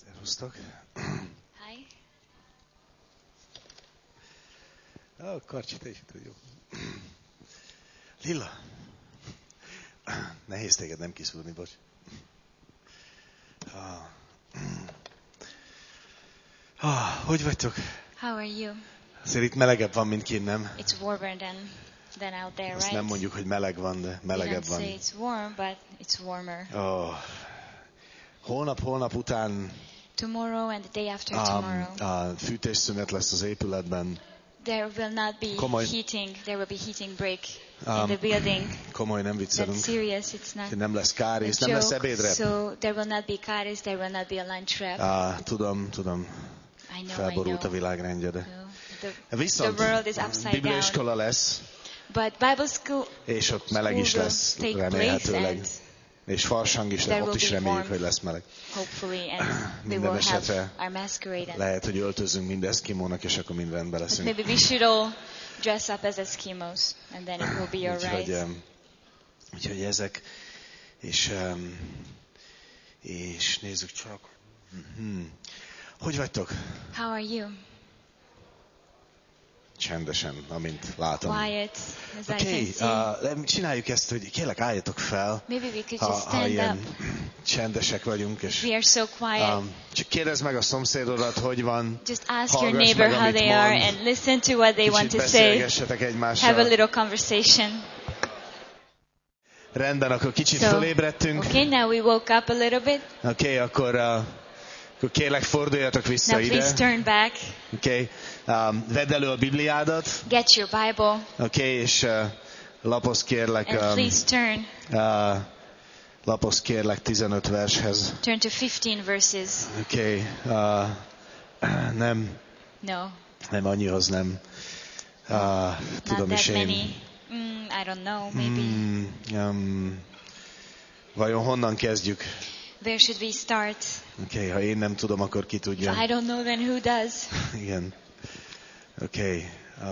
Szervusztok! Hi. Karcsi, te is tudod, jó. Lilla! Nehéz téged nem kiszúrni, bocs. Hogy vagytok? How are you? Azért itt melegebb van, mint kint, nem? It's warmer than out there, Azt right? nem mondjuk, hogy meleg van, de melegebb We don't van. say it's warm, but it's warmer. Holnap után Tomorrow and the day after tomorrow, a fűtésszünet lesz az épületben. there will not be Komoly. heating. There will be heating break in the building. Komoly, nem That's viccelünk. serious. It's not Nem lesz kárész, a nem lesz joke. ebédre. So there will not be karis. There will not be a lunch wrap. Tudom. I Felborult a know. világrendje, de... The Viszont world is upside down. bibliaiskola lesz, But Bible school és ott meleg is will lesz, take place remélhetőleg. and És farsang is, there de ott will is be reméljük, warm. hogy lesz meleg. hopefully, and we Minden will have esetre our masquerade. And lehet, hogy öltözünk mind eszkimónak, és akkor mind rendben but leszünk. maybe we should all dress up as Eskimos, and then it will be alright. Úgyhogy ezek, és nézzük csak. Hogy vagytok? How are you? Csendesen, amint látom. Quiet, as I Oké, can see. csináljuk ezt, hogy kérlek álljatok fel, Maybe we could ha just stand ilyen up. csendesek vagyunk, és We are so quiet. csak kérdezd meg a szomszédodat, hogy van, Just ask your hallgass neighbor meg, how amit they are, mond. and listen to what they want Kicsit to say. beszélgessetek Have a egymással. little conversation. Rendben, akkor kicsit So, fölébredtünk. okay, now we woke up a little bit. Oké, akkor kérlek forduljatok vissza Now please ide. turn back. Oké, vedd elő a Bibliádat. Get your Bible, Oké, és lapozz kérlek, and please turn. lapozz kérlek 15 vershez. Turn to 15 verses. Oké, nem annyihoz nem. Not Tudom is that én. many. I don't know, maybe. Vajon honnan kezdjük? Where should we start? Oké, ha én nem tudom, akkor ki If tudja. I don't know, then who does? Igen. Oké.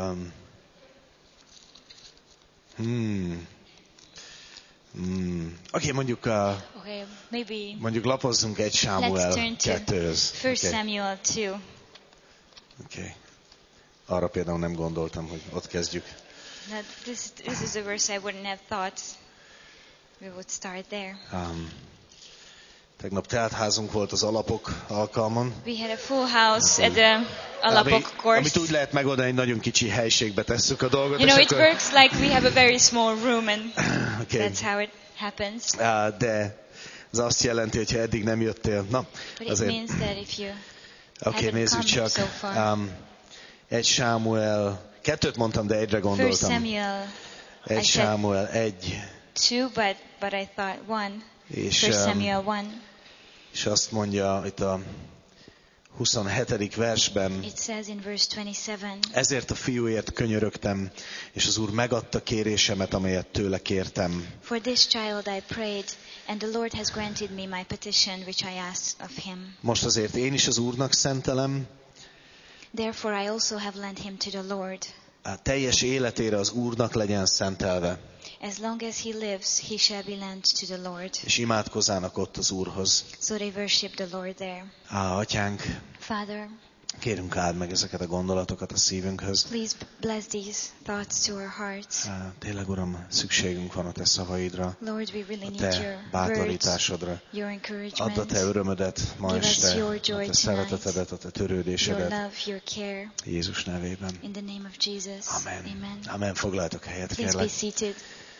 Oké, mondjuk Okay, maybe lapozzunk egy Sámuel let's turn to 2-höz. 1 Samuel 2. Oké. Arra például nem gondoltam, hogy ott kezdjük. Now, this is a verse I wouldn't have thought we would start there. Tegnap teltházunk volt az alapok alkalmon. We had a full house at the Alapok course. Amit úgy lehet megoldani, hogy nagyon kicsi helységbe tesszük a dolgot. You know, és it akkor, works like we have a very small room, and okay. that's how it happens. De ez azt jelenti, hogy ha eddig nem jöttél. Na, But it azért. means that if you Oké, haven't nézzük come csak. so far. 1 Sámuel, 2-t mondtam, de egyre 1 gondoltam. Samuel 1 Sámuel 1. 2, but I thought 1. És, 1 Samuel 1. és azt mondja itt a 27. versben, It says in verse 27. ezért a fiúért könyörögtem, és az Úr megadta kérésemet, amelyet tőle kértem. For this child I prayed, and the Lord has granted me my petition which I asked of him. Most azért én is az Úrnak szentelem, Therefore I also have lent him to the Lord. a teljes életére az Úrnak legyen szentelve, As long as he lives, he shall be lent to the Lord. és imádkozzának ott az Úrhoz. So they worship the Lord there. Atyánk, Father, kérünk áld meg ezeket a gondolatokat a szívünkhöz. please bless these thoughts to our hearts. Tényleg, Uram, szükségünk van a Te szavaidra, Lord, we really a need Te your words, bátorításodra. your Add a encouragement, Te örömödet ma Give us este, your a joy Te szeretetedet, a Te your törődésedet love, your care. Jézus nevében. In the name of Jesus. Amen. Amen. Amen. Foglaljatok helyet, Please be kérlek. seated.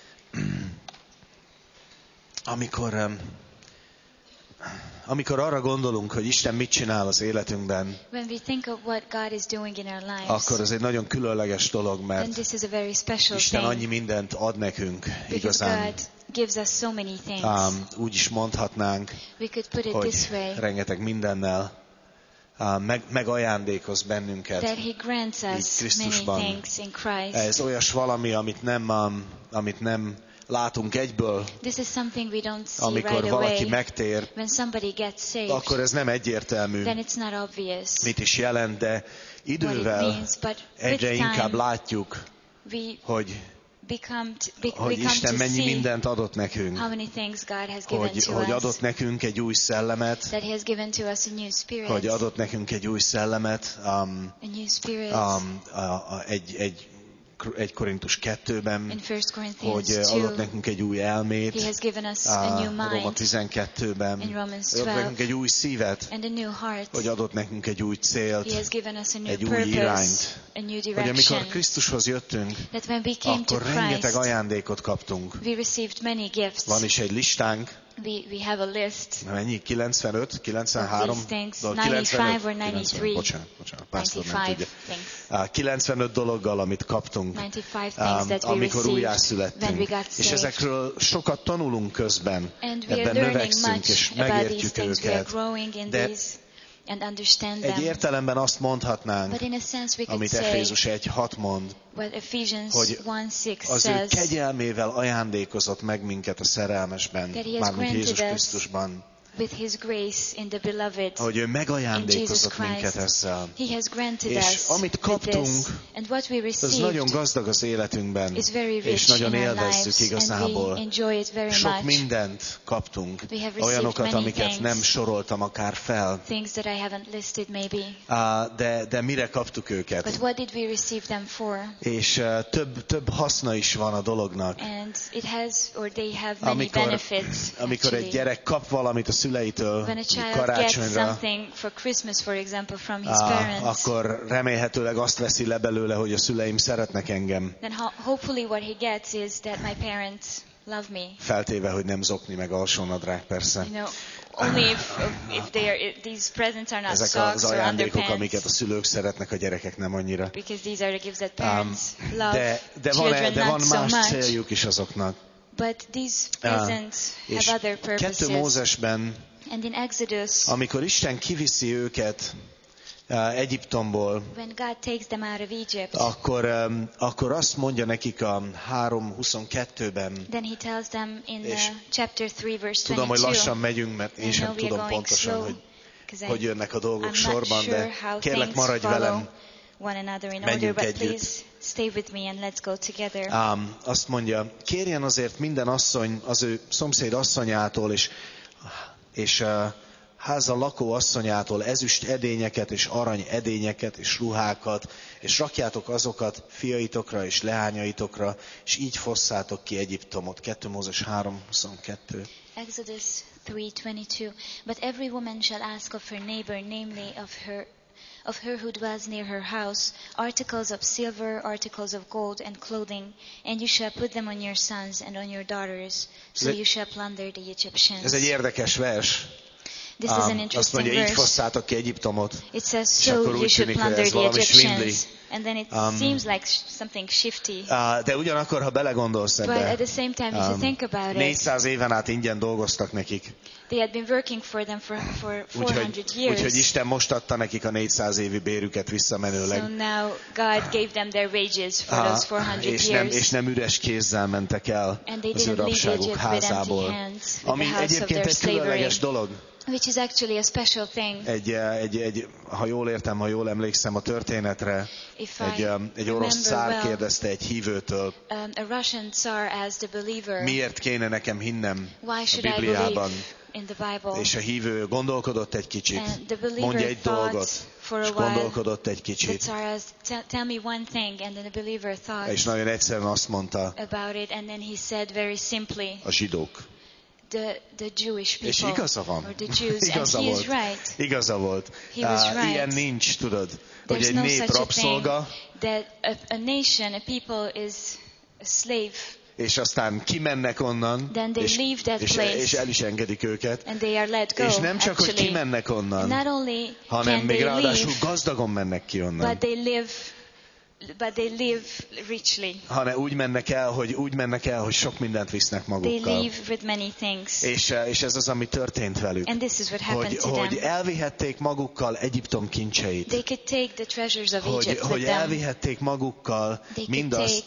Amikor arra gondolunk, hogy Isten mit csinál az életünkben, When we think of what God is doing in our lives, akkor ez egy nagyon különleges dolog, then mert this is a very special Isten annyi thing. mindent ad nekünk, Because igazán. God gives us so many things. Úgy is mondhatnánk, We could put it hogy this way, rengeteg mindennel megajándékoz bennünket. that He grants Így us many Krisztusban. things in Christ. Ez olyas valami, amit nem látunk egyből, This is something we don't see amikor right valaki away. megtér, When somebody gets saved, akkor ez nem egyértelmű, then it's not obvious mit is jelent, de what it idővel means. But egyre with inkább time, látjuk, we hogy hogy Isten mennyi mindent adott nekünk. how many things God has given to Hogy us. adott nekünk egy új szellemet. That He has given to us a new spirit. Hogy adott nekünk egy új szellemet. A new spirit. 1 Korintus 2-ben, In 1 hogy Corinthians 2, adott nekünk egy új elmét. He has given us a new Róma mind. 12-ben, In Romans adott 12, nekünk egy új szívet, and a new heart. hogy adott nekünk egy új célt, He has given us a new egy új purpose, irányt. a new Hogy amikor direction. Krisztushoz jöttünk, That when we came to akkor rengeteg Christ, ajándékot kaptunk. we received many gifts. Van is egy listánk, We have a list. mennyi? 95? 93? Of these things, 95 or 93. Bocsánat, pásztor nem 95 tudja. things. 95 dologgal, amit kaptunk, 95 things that we amikor received when újjászülettünk. we got És saved. ezekről sokat tanulunk közben. And we are Ebben learning növekszünk, és much about these megértjük things. We are őket. growing in De these and understand egy them. értelemben azt mondhatnánk, But in a sense we could amit say Efézus 1:6 mond, what Ephesians hogy 1:6 az ő says, kegyelmével ajándékozott meg minket a szerelmesben, That he has mármint granted Jézus us Krisztusban. with His grace in the beloved, Hogy ő in megajándékozott Jesus minket Christ. ezzel. He has granted És us amit with kaptunk, this. And what we Ez nagyon received gazdag az életünkben, is very és rich nagyon in our élvezzük lives, and igazából. we enjoy it very Sok much. mindent kaptunk, We have received olyanokat, many amiket things. nem soroltam akár fel. Things that I haven't listed maybe. De mire kaptuk őket? But what did we receive them for? És több haszna is van a dolognak. And it has, or they have many benefits. Amikor egy actually. gyerek kap valamit a szüleitől When a child gets karácsonyra, something for Christmas, for example, from his parents, akkor remélhetőleg azt veszi le belőle, hogy a szüleim szeretnek engem. then hopefully what he gets is that my parents love me. Feltéve, hogy nem zokni meg alsónadrág, persze. You know, only if these presents are not Ezek socks az or ajándékok, amiket a underpants, szülők szeretnek, a gyerekek nem annyira. because these are the gifts that parents love. De Children van not so más much. céljuk is azoknak. But these presents És have other 2 purposes. Mózesben, And in Exodus, amikor Isten kiviszi őket Egyiptomból, when God takes them out of Egypt, akkor azt mondja nekik a 3:22-ben, then he tells them in És chapter 3, verse 22. tudom, hogy lassan megyünk, mert én I sem know we are tudom going pontosan, slow, hogy 'cause hogy jönnek a dolgok I'm not sorban, sure de how kérlek, things maradj follow velem. one another in Menjünk order, but együtt. please stay with me and let's go together. Azt mondja, kérjen azért minden asszony az ő szomszéd asszonyától, és háza lakó asszonyától ezüst edényeket, és arany edényeket, és ruhákat, és rakjátok azokat fiaitokra és leányaitokra, és így fosszátok ki Egyiptomot. 2 Mózes 3:22. Exodus 3:22. But every woman shall ask of her neighbor, namely of her who dwells near her house, articles of silver, articles of gold, and clothing, and you shall put them on your sons and on your daughters, so you shall plunder the Egyptians. Ez egy érdekes vers. This is an Azt interesting mondja, így verse. fosszátok ki Egyiptomot. It says, És so akkor you úgy should tűnik, hogy plunder ez the valami svindli. Egyptians. And then it seems like something shifty. De ugyanakkor, ha belegondolsz But ebbe, at the same time, if you think about it, 400 éven át ingyen dolgoztak nekik. they had been working for them for 400 years. Úgyhogy Isten most adta nekik a 400 évi bérüket visszamenőleg. So now God gave them their wages for those 400 years. És nem üres kézzel mentek el And they az ő didn't leave rabságuk Egypt with empty házából. hands, with Ami the house of egyébként their egy slavery. különleges dolog. Which is actually a special thing. Ha jól emlékszem a történetre, egy orosz cár kérdezte egy hívőtől, a Russian Tsar asked a believer, miért kéne nekem hinnem why a should I Bibliában. believe in the Bible? És a hívő gondolkodott egy kicsit, And the believer mondja egy dolgot, for a és while. gondolkodott egy The kicsit, Tsar asked, tell me one thing, and then the believer thought és nagyon egyszerűen azt mondta, about it, and then he said very simply, a zsidók. the Jewish people, És igaza van. or the Jews, Igaza and he volt. is right. Igaza volt. He was right. Ilyen nincs, tudod, hogy There's egy no nép such a rabszolga, thing that a nation, a people is a slave, és aztán kimennek onnan, then they leave that place, és el is engedik őket. and they are let go. És nem csak, hogy actually, kimennek onnan, not only hanem can még they ráadásul leave, gazdagon mennek ki onnan. but they live richly. Hanem úgy mennek el, hogy sok mindent visznek They magukkal. leave with many things. És ez az, ami történt velük. And this is what happened to Hogy them. elvihették magukkal Egyiptom kincseit. They could take the treasures of Egypt Hogy with them. elvihették magukkal They could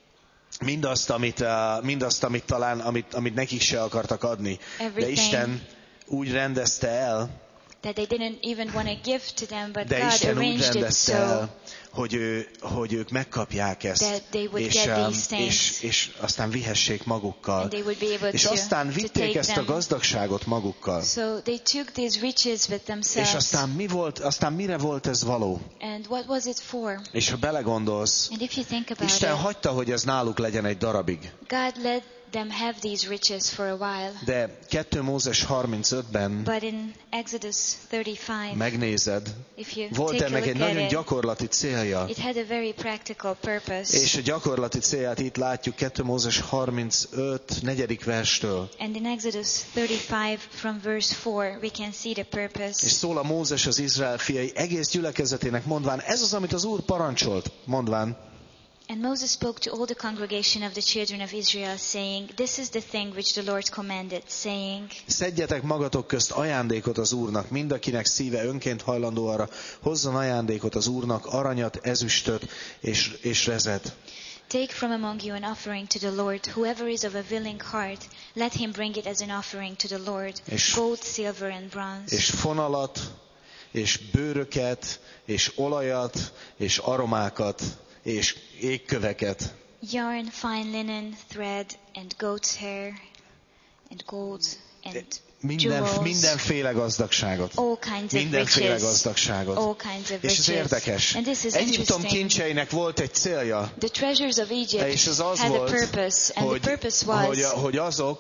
take mindazt, amit nekik se akartak adni. De everything Isten úgy rendezte el, that they didn't even want to give to them, but de God Isten úgy arranged it rendezte so el, hogy ők megkapják ezt, that they would get these things. és aztán vihessék magukkal. And they would be able És to aztán vitték take ezt a them. gazdagságot magukkal. So they took these riches with themselves. És aztán mire volt ez való? And what was it for? És ha belegondolsz, And if you think about Isten it, hagyta, hogy ez náluk legyen egy darabig. God let them have these riches for a while. De 2 Mózes 35-ben But in Exodus 35, megnézed, if you volt take a ennek egy look at nagyon it, gyakorlati célja. it had a very practical purpose. És a gyakorlati célját itt látjuk 2 Mózes 35, 4. verstől. And in Exodus 35 from verse 4, we can see the És purpose. szól a Mózes az Izrael fiai egész gyülekezetének, mondván, ez az, amit az Úr parancsolt, mondván, And Moses spoke to all the congregation of the children of Israel, saying, This is the thing which the Lord commanded, saying, szedjetek magatok közt ajándékot az Úrnak, mindenkinek szíve önként hajlandó arra, hozzon ajándékot az Úrnak, aranyat, ezüstöt és rezet. Take from among you an offering to the Lord. Whoever is of a willing heart, let him bring it as an offering to the Lord. Gold, silver, and bronze. És fonalat, és bőröket, és olajat, és aromákat, és égköveket. Yarn, fine linen, thread, and goat's hair, and gold, and jewels. Mindenféle gazdagságot. All kinds of Mindenféle riches. gazdagságot. All kinds of És ez riches. érdekes. And this is Egyiptom interesting. kincseinek volt egy célja. The treasures of Egypt És az had a volt, purpose, and the purpose was hogy azok,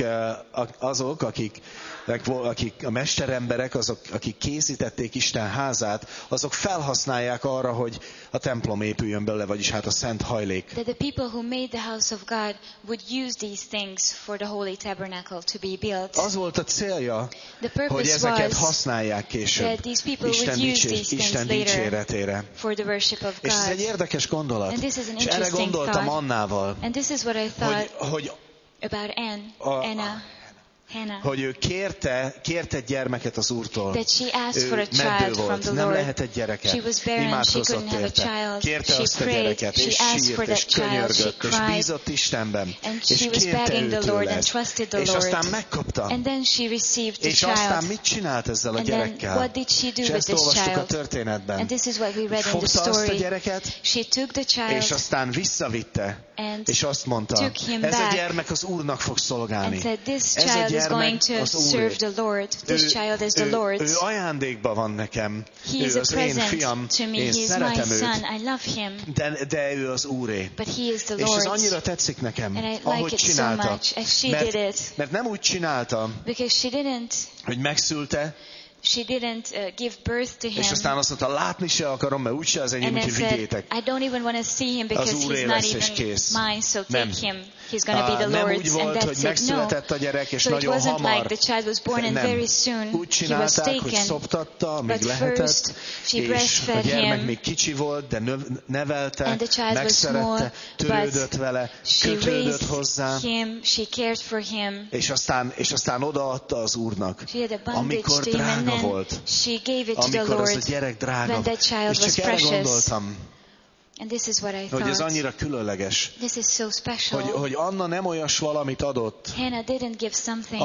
akik a mesteremberek, azok, akik készítették Isten házát, azok felhasználják arra, hogy a templom épüljön belőle, vagyis hát a szent hajlék. that the people who made the house of God would use these things for the holy tabernacle to be built. Az volt a célja, The purpose hogy ezeket was használják később that these people would use these things Isten later dicséretére. for the worship of És ez egy God. érdekes gondolat. And this is an És erre interesting gondoltam thought. Annával, And this is what I thought hogy about Hannah. hogy ő kérte gyermeket az Úrtól. That she asked for a Ő child meddő from volt, the nem Lord. lehetett gyereke. She was barren, she Imádkozott couldn't have a érte. child. Kérte She azt a prayed, gyereket, és she asked sírt, for és that child, she könyörgött, és cried. bízott Istenben. And És she was kérte begging the Lord őtőle. and trusted the És Lord. aztán megkapta. And then she received the És aztán child. mit csinált ezzel a And then gyerekkel? what did she do És with ezt this olvastuk a child? történetben. And this is what we read in the Fogta azt a story. gyereket, She took the és child aztán visszavitte. and És azt mondta, took him ez a back gyermek az Úrnak fog szolgálni. and said, This Ez a child is going gyermek to az Úré. serve the Lord. This child is the Ő Lord's. ajándékban van nekem. He is Ő a az én present fiam, to me. én He is my szeretem son. őt, I love him. de ő az Úré. But he is the És ez Lord's. annyira tetszik nekem, And I like ahogy it so csinálta. much as she did it. Mert nem úgy csinálta, Because she didn't hogy megszülte, give birth to him. és aztán azt mondta, látni se akarom, mert úgyse az enyém, And then úgyhogy said, vigyétek. I don't even want to see him because Az Úré he's not lesz, és even kész. mine, so Nem. take him. He's going to be the Nem úgy Lord's, and volt, hogy that's it. No. megszületett a gyerek, és So it nagyon wasn't hamar. like the child was born and Nem. very soon Úgy he was csinálták, hogy taken. szoptatta, amíg But lehetett, first she és a breastfed gyermek him. még kicsi volt, de nevelte, And the child was small, megszerette, törődött vele, She kötődött raised hozzá, him, she cared for him. és aztán odaadta az Úrnak. She had a bondage Amikor to him, and drága then volt, she gave it to the amikor az a Lord gyerek drága, when that child és was csak erre precious. gondoltam, And this is what I hogy ez thought. annyira különleges, This is so special. hogy Anna nem olyas valamit adott, Hannah didn't give something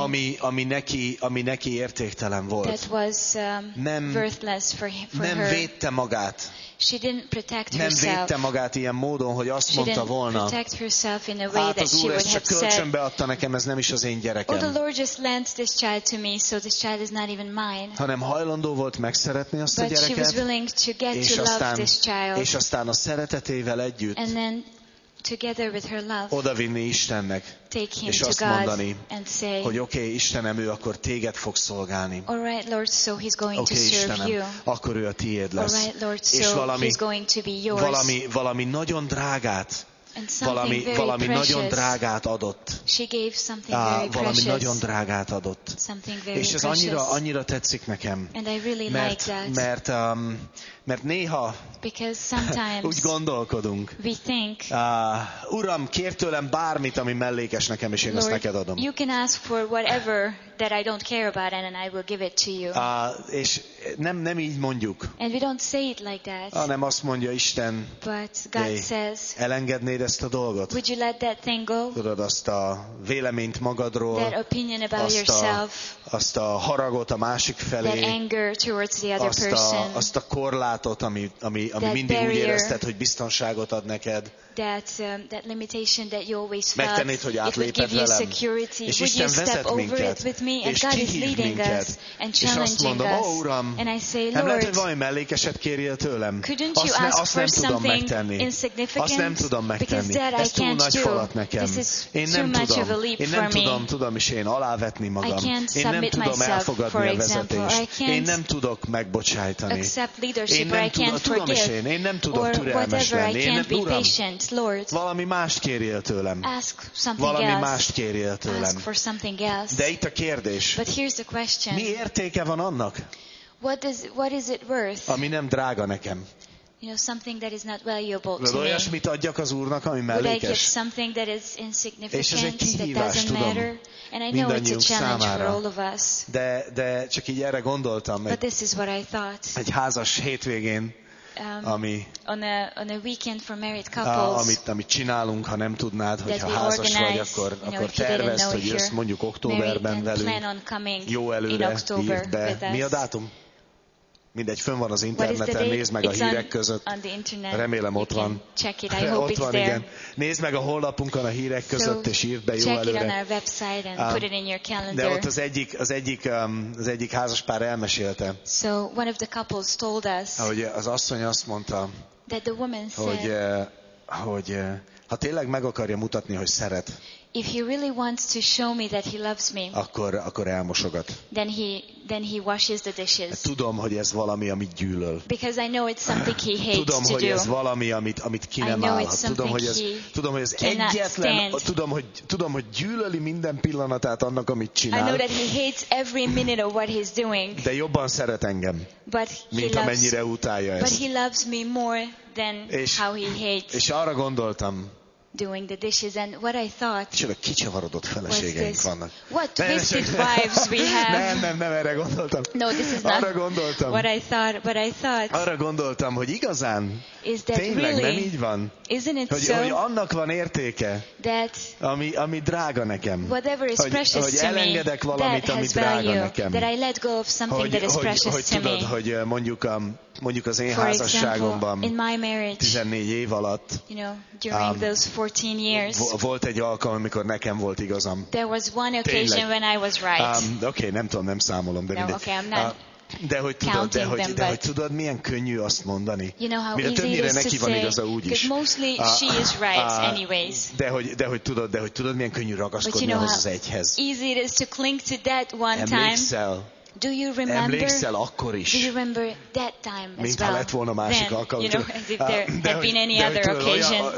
ami neki értéktelen volt. that was Nem- worthless for Nem her. védte magát. She didn't protect Nem herself. védte magát ilyen módon, hogy azt She mondta didn't volna, protect herself in a way hát that az she Úr would ezt csak have said, kölcsönbe adta nekem, ez nem is az én oh, the gyerekem. Lord just lent this child to me, so this child is not even mine. Hanem hajlandó volt megszeretni azt a But she was gyereket, willing to get és to love aztán, this child. és aztán a szeretetével együtt And then, together with her love, odavinni Istennek, take him és to azt God mondani, and say, hogy oké, Istenem, ő akkor téged fog szolgálni. all right, Lord, so he's going Oké, to serve Istenem, you. akkor ő a tiéd All lesz. right, Lord, És so he's going to be yours. valami nagyon drágát, And something very valami nagyon precious. drágát adott. She gave something very Valami precious. nagyon drágát adott. Something very És ez precious. annyira tetszik nekem. And I really like that. Mert néha Because sometimes úgy gondolkodunk. we think, Uram, kér tőlem bármit, ami mellékes nekem, és én azt Lord, neked adom. you can ask for whatever that I don't care about and I will give it to you. És nem így mondjuk, And we don't say it like that. hanem azt mondja Isten, But God hey, says, elengednéd ezt a dolgot? Would you let that thing go? Tudod, azt a véleményt magadról, That opinion about yourself, azt a haragot a másik that felé, anger towards the other person, azt a korlátot, ami mindig barrier, úgy érezted, hogy biztonságot ad neked. that limitation that you always felt, Megtennéd, hogy it would átléped give you velem. security. És Would you Isten step vezet over minket, it with me? And és God is kihív leading minket. us and És azt challenging mondom, us. Uram, And I say, nem lehet, hogy Lord, valami mellékeset kérjél tőlem. couldn't you ask Azt for nem tudom something megtenni. Azt nem insignificant? tudom Because megtenni. that I Ez túl can't nagy do. falat nekem. This is Én too nem much of a tudom. leap Én for nem me. tudom, és én alávetni magam. I can't Én nem submit tudom myself, elfogadni for a example, or I vezetést. Én can't nem tudok megbocsájtani. accept Én leadership, or nem I can't tudom, és forgive, én nem tudok or türelmes whatever, lenni. I Én nem, can't be Uram, patient. Lord, valami mást kérjél tőlem. ask something Valami else. mást kérjél tőlem. Ask for something else. De itt a kérdés. But here's the question. Mi értéke van annak, What is it worth? ami nem drága nekem? You know, something that is not valuable Vagy to me. olyasmit adjak az Úrnak, ami Would I give mellékes? something that is És ez egy insignificant, that kihívás, doesn't tudom, matter? And I know it's a mindannyiunk challenge for számára. all of us. De csak így erre gondoltam, But this is what I thought. egy házas hétvégén, ami, On a weekend for married couples, amit csinálunk, ha nem tudnád, hogy that ha we házas vagy, organize, akkor if you didn't tervezd, know hogy if jössz you're mondjuk married októberben and velünk, plan on coming jó in előre October írd be. with us. Mi a dátum? Mindegy, fönn van az What is the interneten, date? nézd meg a It's hírek között. on the internet. Remélem You ott can van. check it. I hope Ott it's van, there. igen. Nézd meg a honlapunkon a hírek között, és írd be jó check it on előre. our website and put it in your De calendar. ott az egyik házaspár elmesélte, So one of the couples told us hogy az asszony azt mondta, that the woman hogy, said, hogy ha tényleg meg akarja mutatni, hogy szeret, if he really wants to show me that he loves me, akkor elmosogat. then he washes the dishes. Tudom, hogy ez valami, amit gyűlöl. Because I know it's something he hates Tudom, to hogy do. ez valami, amit ki I nem know állhat. it's Tudom, hogy ez cannot egyetlen, stand. tudom, hogy gyűlöli minden pillanatát annak, amit I know csinál, that he hates every minute of what he's doing, de jobban szeret engem, but mint amennyire utálja but ezt. he loves me more than how he hates És arra gondoltam, doing the dishes. And what I thought micsoda kicsavarodott was feleségeink this: vannak. what twisted wives we have. Nem, erre gondoltam. No, this is Arra not gondoltam. what I thought. What I thought Arra gondoltam, hogy igazán, is that tényleg nem really, így van, isn't it hogy so annak van értéke, that ami drága nekem. whatever is precious hogy to me, elengedek valamit, that ami has drága value, nekem. that I let go of something that is precious hogy to tudod, me. hogy mondjuk az én For example, házasságomban in my marriage, 14 év alatt you know, during those 14 years, volt egy alkalom, amikor nekem volt igazam. there was one occasion Tényleg. when I was right. Oké, nem tudom, nem számolom, de No, mindegy. okay, I'm not De hogy tudod, counting them, hogy tudod, milyen könnyű azt mondani. You know how Mire easy it többnyire is to neki van say, igaza úgy is. because mostly she is right anyways. De hogy tudod, milyen könnyű But ragaszkodni you know ahhoz how az egyhez. easy it is to cling to that one time. Emlékszel? Do you remember? Emlékszel akkor Do is? you remember that time as Mintha well? lett volna másik Then, alkalom. you know, as if there had been any other tudod, occasion.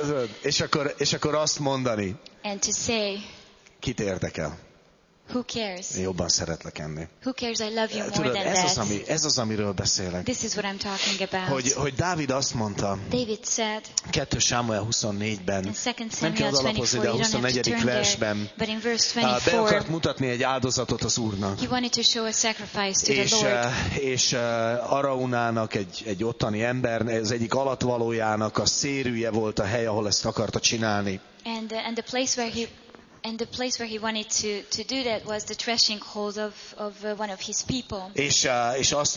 és akkor azt mondani, And to say, kit érdekel? who cares? Én jobban szeretlek enni. Who cares? I love you more Tudod, than ez az, amiről beszélek. This is what I'm talking about. Hogy Dávid azt mondta, David said 2 Sámuel 24-ben, in 2 nem kell Samuel odalapozni, 24, de a you don't have to 24. turn there, versben but in verse be akart 24, mutatni egy áldozatot az Úrnak. he wanted to show a sacrifice to the Lord. És Araunának egy ottani ember, az egyik alatvalójának a szérűje volt a hely, ahol ezt akarta csinálni. And the place where he wanted to do that was the threshing hold of one of his people. És azt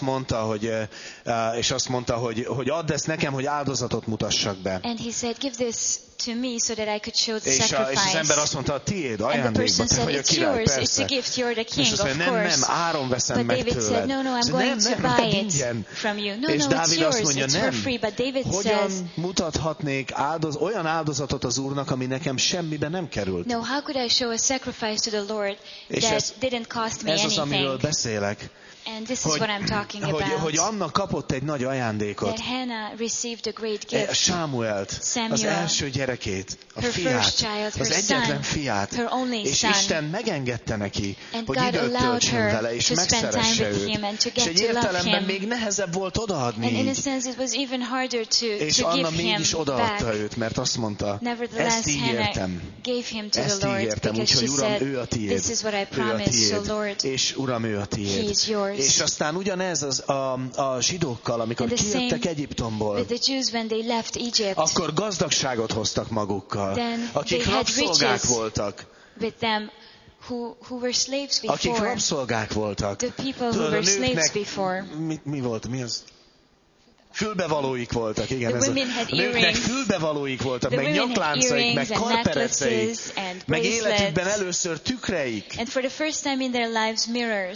mondta, hogy add ezt nekem, hogy áldozatot mutassak be. And he said, give this to me so that I could show the És sacrifice. az ember azt mondta, tiéd, And the ajándékba, person te said, vagy a it's király, yours, it's a persze. gift, you're the És king, azt of mondja, course. nem, áron veszem But meg David tőled. said, no, I'm going to buy it from you. No, És it's Dávid azt yours, mondja, it's for free. But David says, hogyan mutathatnék olyan áldozatot az Úrnak, ami nekem semmibe nem került? no, how could I show a sacrifice to the Lord És that didn't cost me ez az, amiről anything? beszélek. And this is what I'm talking about. Hogy Anna kapott egy nagy ajándékot. That Hannah received a great gift. Sámuelt, az első gyerekét, a her fiát, first child, az her egyetlen son, fiát. her only És son. Isten megengedte neki, And hogy God időt allowed töltsön her vele, és to spend time megszeresse with őt. him and to És get egy to love értelemben him. még nehezebb volt odaadni And in a így. sense it was even harder És to Anna give him mégis odaadta back. őt, mert azt mondta, Nevertheless, ezt Hannah ígértem. gave him to Ezt the Lord ígértem, because she úgyhogy Uram, said, ő a tiéd. this is what I Ő a promised, so tiéd. Lord, És Uram, ő a he tiéd. is yours. yours. És aztán ugyanez a zsidókkal, amikor And the kijöttek same Egyiptomból, with the Jews when they left Egypt. akkor gazdagságot hoztak magukkal, Then akik they had rabszolgák riches voltak. With them who were slaves Akik before. rabszolgák voltak. The people who Tudod, were a slaves nőknek before. mi volt? Mi az? Fülbevalóik voltak, igen. The women had a nőknek earrings. fülbevalóik voltak, The meg women had nyakláncaik, meg earrings and karpereceik, necklaces and meg életükben bracelets. először tükreik. And for the first time in their lives, mirrors.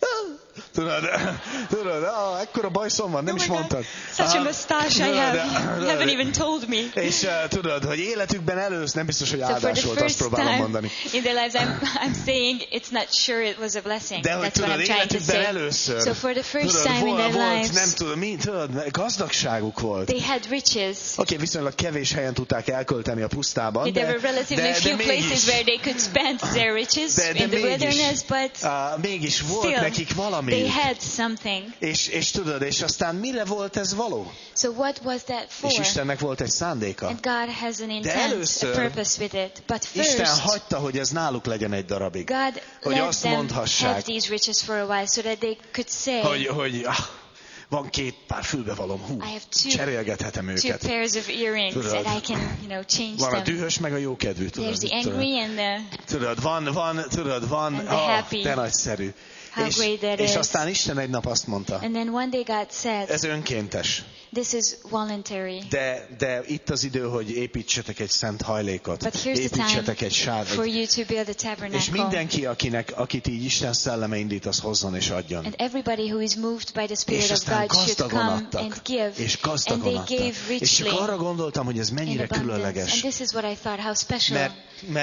Tudod, ekkora bajszom van, nem is mondtad. Such a mustache I have. You haven't even told me. És tudod, hogy életükben először, nem biztos, hogy So for áldás the volt, azt first próbálom time mondani. in their lives, I'm saying it's not sure it was a blessing. De hogy That's what tudod, I'm trying to életükben say. először, So for the first tudod, time in their volt, lives, nem tudom, tudod, gazdagságuk volt. they had riches. Oké, viszonylag kevés helyen tudták elkölteni a pusztában, There were relatively few places where they could spend their riches in the wilderness, but mégis volt still, nekik valami. they had something. És tudod, és aztán mire volt ez való? So what was that for? És Istennek volt egy szándéka. And God has an De intent, először a purpose with it. But first, Isten hagyta, hogy ez náluk legyen egy darabig. God Hogy let azt them mondhassák, have these riches for a while so that they could say, hogy van 2 pár fülbevalom, I have cserélgethetem 2 őket. pairs of earrings Tudod, and I can, change Van a them. dühös, meg a jókedvű. There's the angry and the Tudod, van, and the happy. de nagyszerű. How great that És is. aztán Isten egy nap azt mondta, And then one day God said, ez önkéntes, this is voluntary. de itt az idő, hogy építsetek egy szent hajlékot, But here's the építsetek egy time for sávot, you to build a és tabernacle. mindenki, akit így Isten szelleme indít, az hozzon és adjon. And everybody who is moved by the És Spirit of aztán God should gazdagon come adtak, and give. és And gazdagon they adtak. gave És richly csak arra gondoltam, hogy ez in mennyire abundance. különleges. And this is what I thought, how special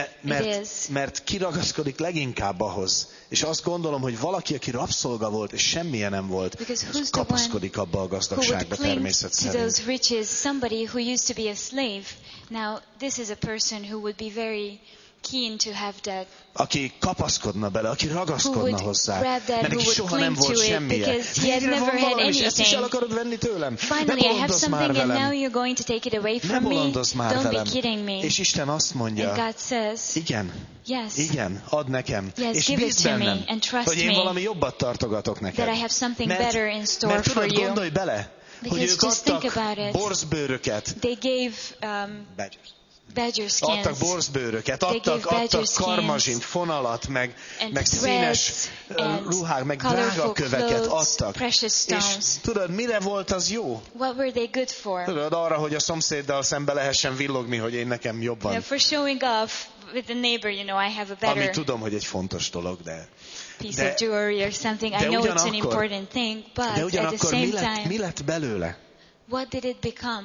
it is. Mert kiragaszkodik leginkább ahhoz. És azt gondolom, hogy valaki, aki rabszolga volt, és semmilyen nem volt, Because az who's the one kapaszkodik abba a who would gazdagságba cling természet to szerint. those riches? Somebody who used to be a slave. Now, this is a person who would be very keen to have that. Aki kapaszkodna bele, aki Who ragaszkodna would hozzá. grab that, Mert who neki would soha nem cling volt to it, semmije. because he had Végre never van had valami, és ezt is el anything. akarod venni tőlem. Finally, Ne I have bolondozz már something and now velem. you're going to take it away Ne from me? bolondozz már Don't velem. be kidding me. És Isten azt mondja, And God says, igen, yes, igen, add nekem. Yes, És give it bízd to me bennem, and trust hogy én me valami jobbat tartogatok neked. that I have something better in store mert for tudod, you. gondolj bele, Because hogy ők just think adtak about it. borzbőröket. They gave badger skins. Adtak borzbőröket, They gave badger adtak skins karmazsint, fonalat, meg and színes and ruhák, meg colorful drága köveket clothes, adtak. precious És stones. tudod, mire volt az jó? What were they good for? Tudod, arra, hogy a szomszéddal szembe lehessen villogni, hogy én nekem jobb van. For showing off with the neighbor, I have a Ami better tudom, hogy egy fontos dolog, de piece of jewelry or something. I know it's an important thing, but at the ugyanakkor same mi time, lett belőle? what did it become?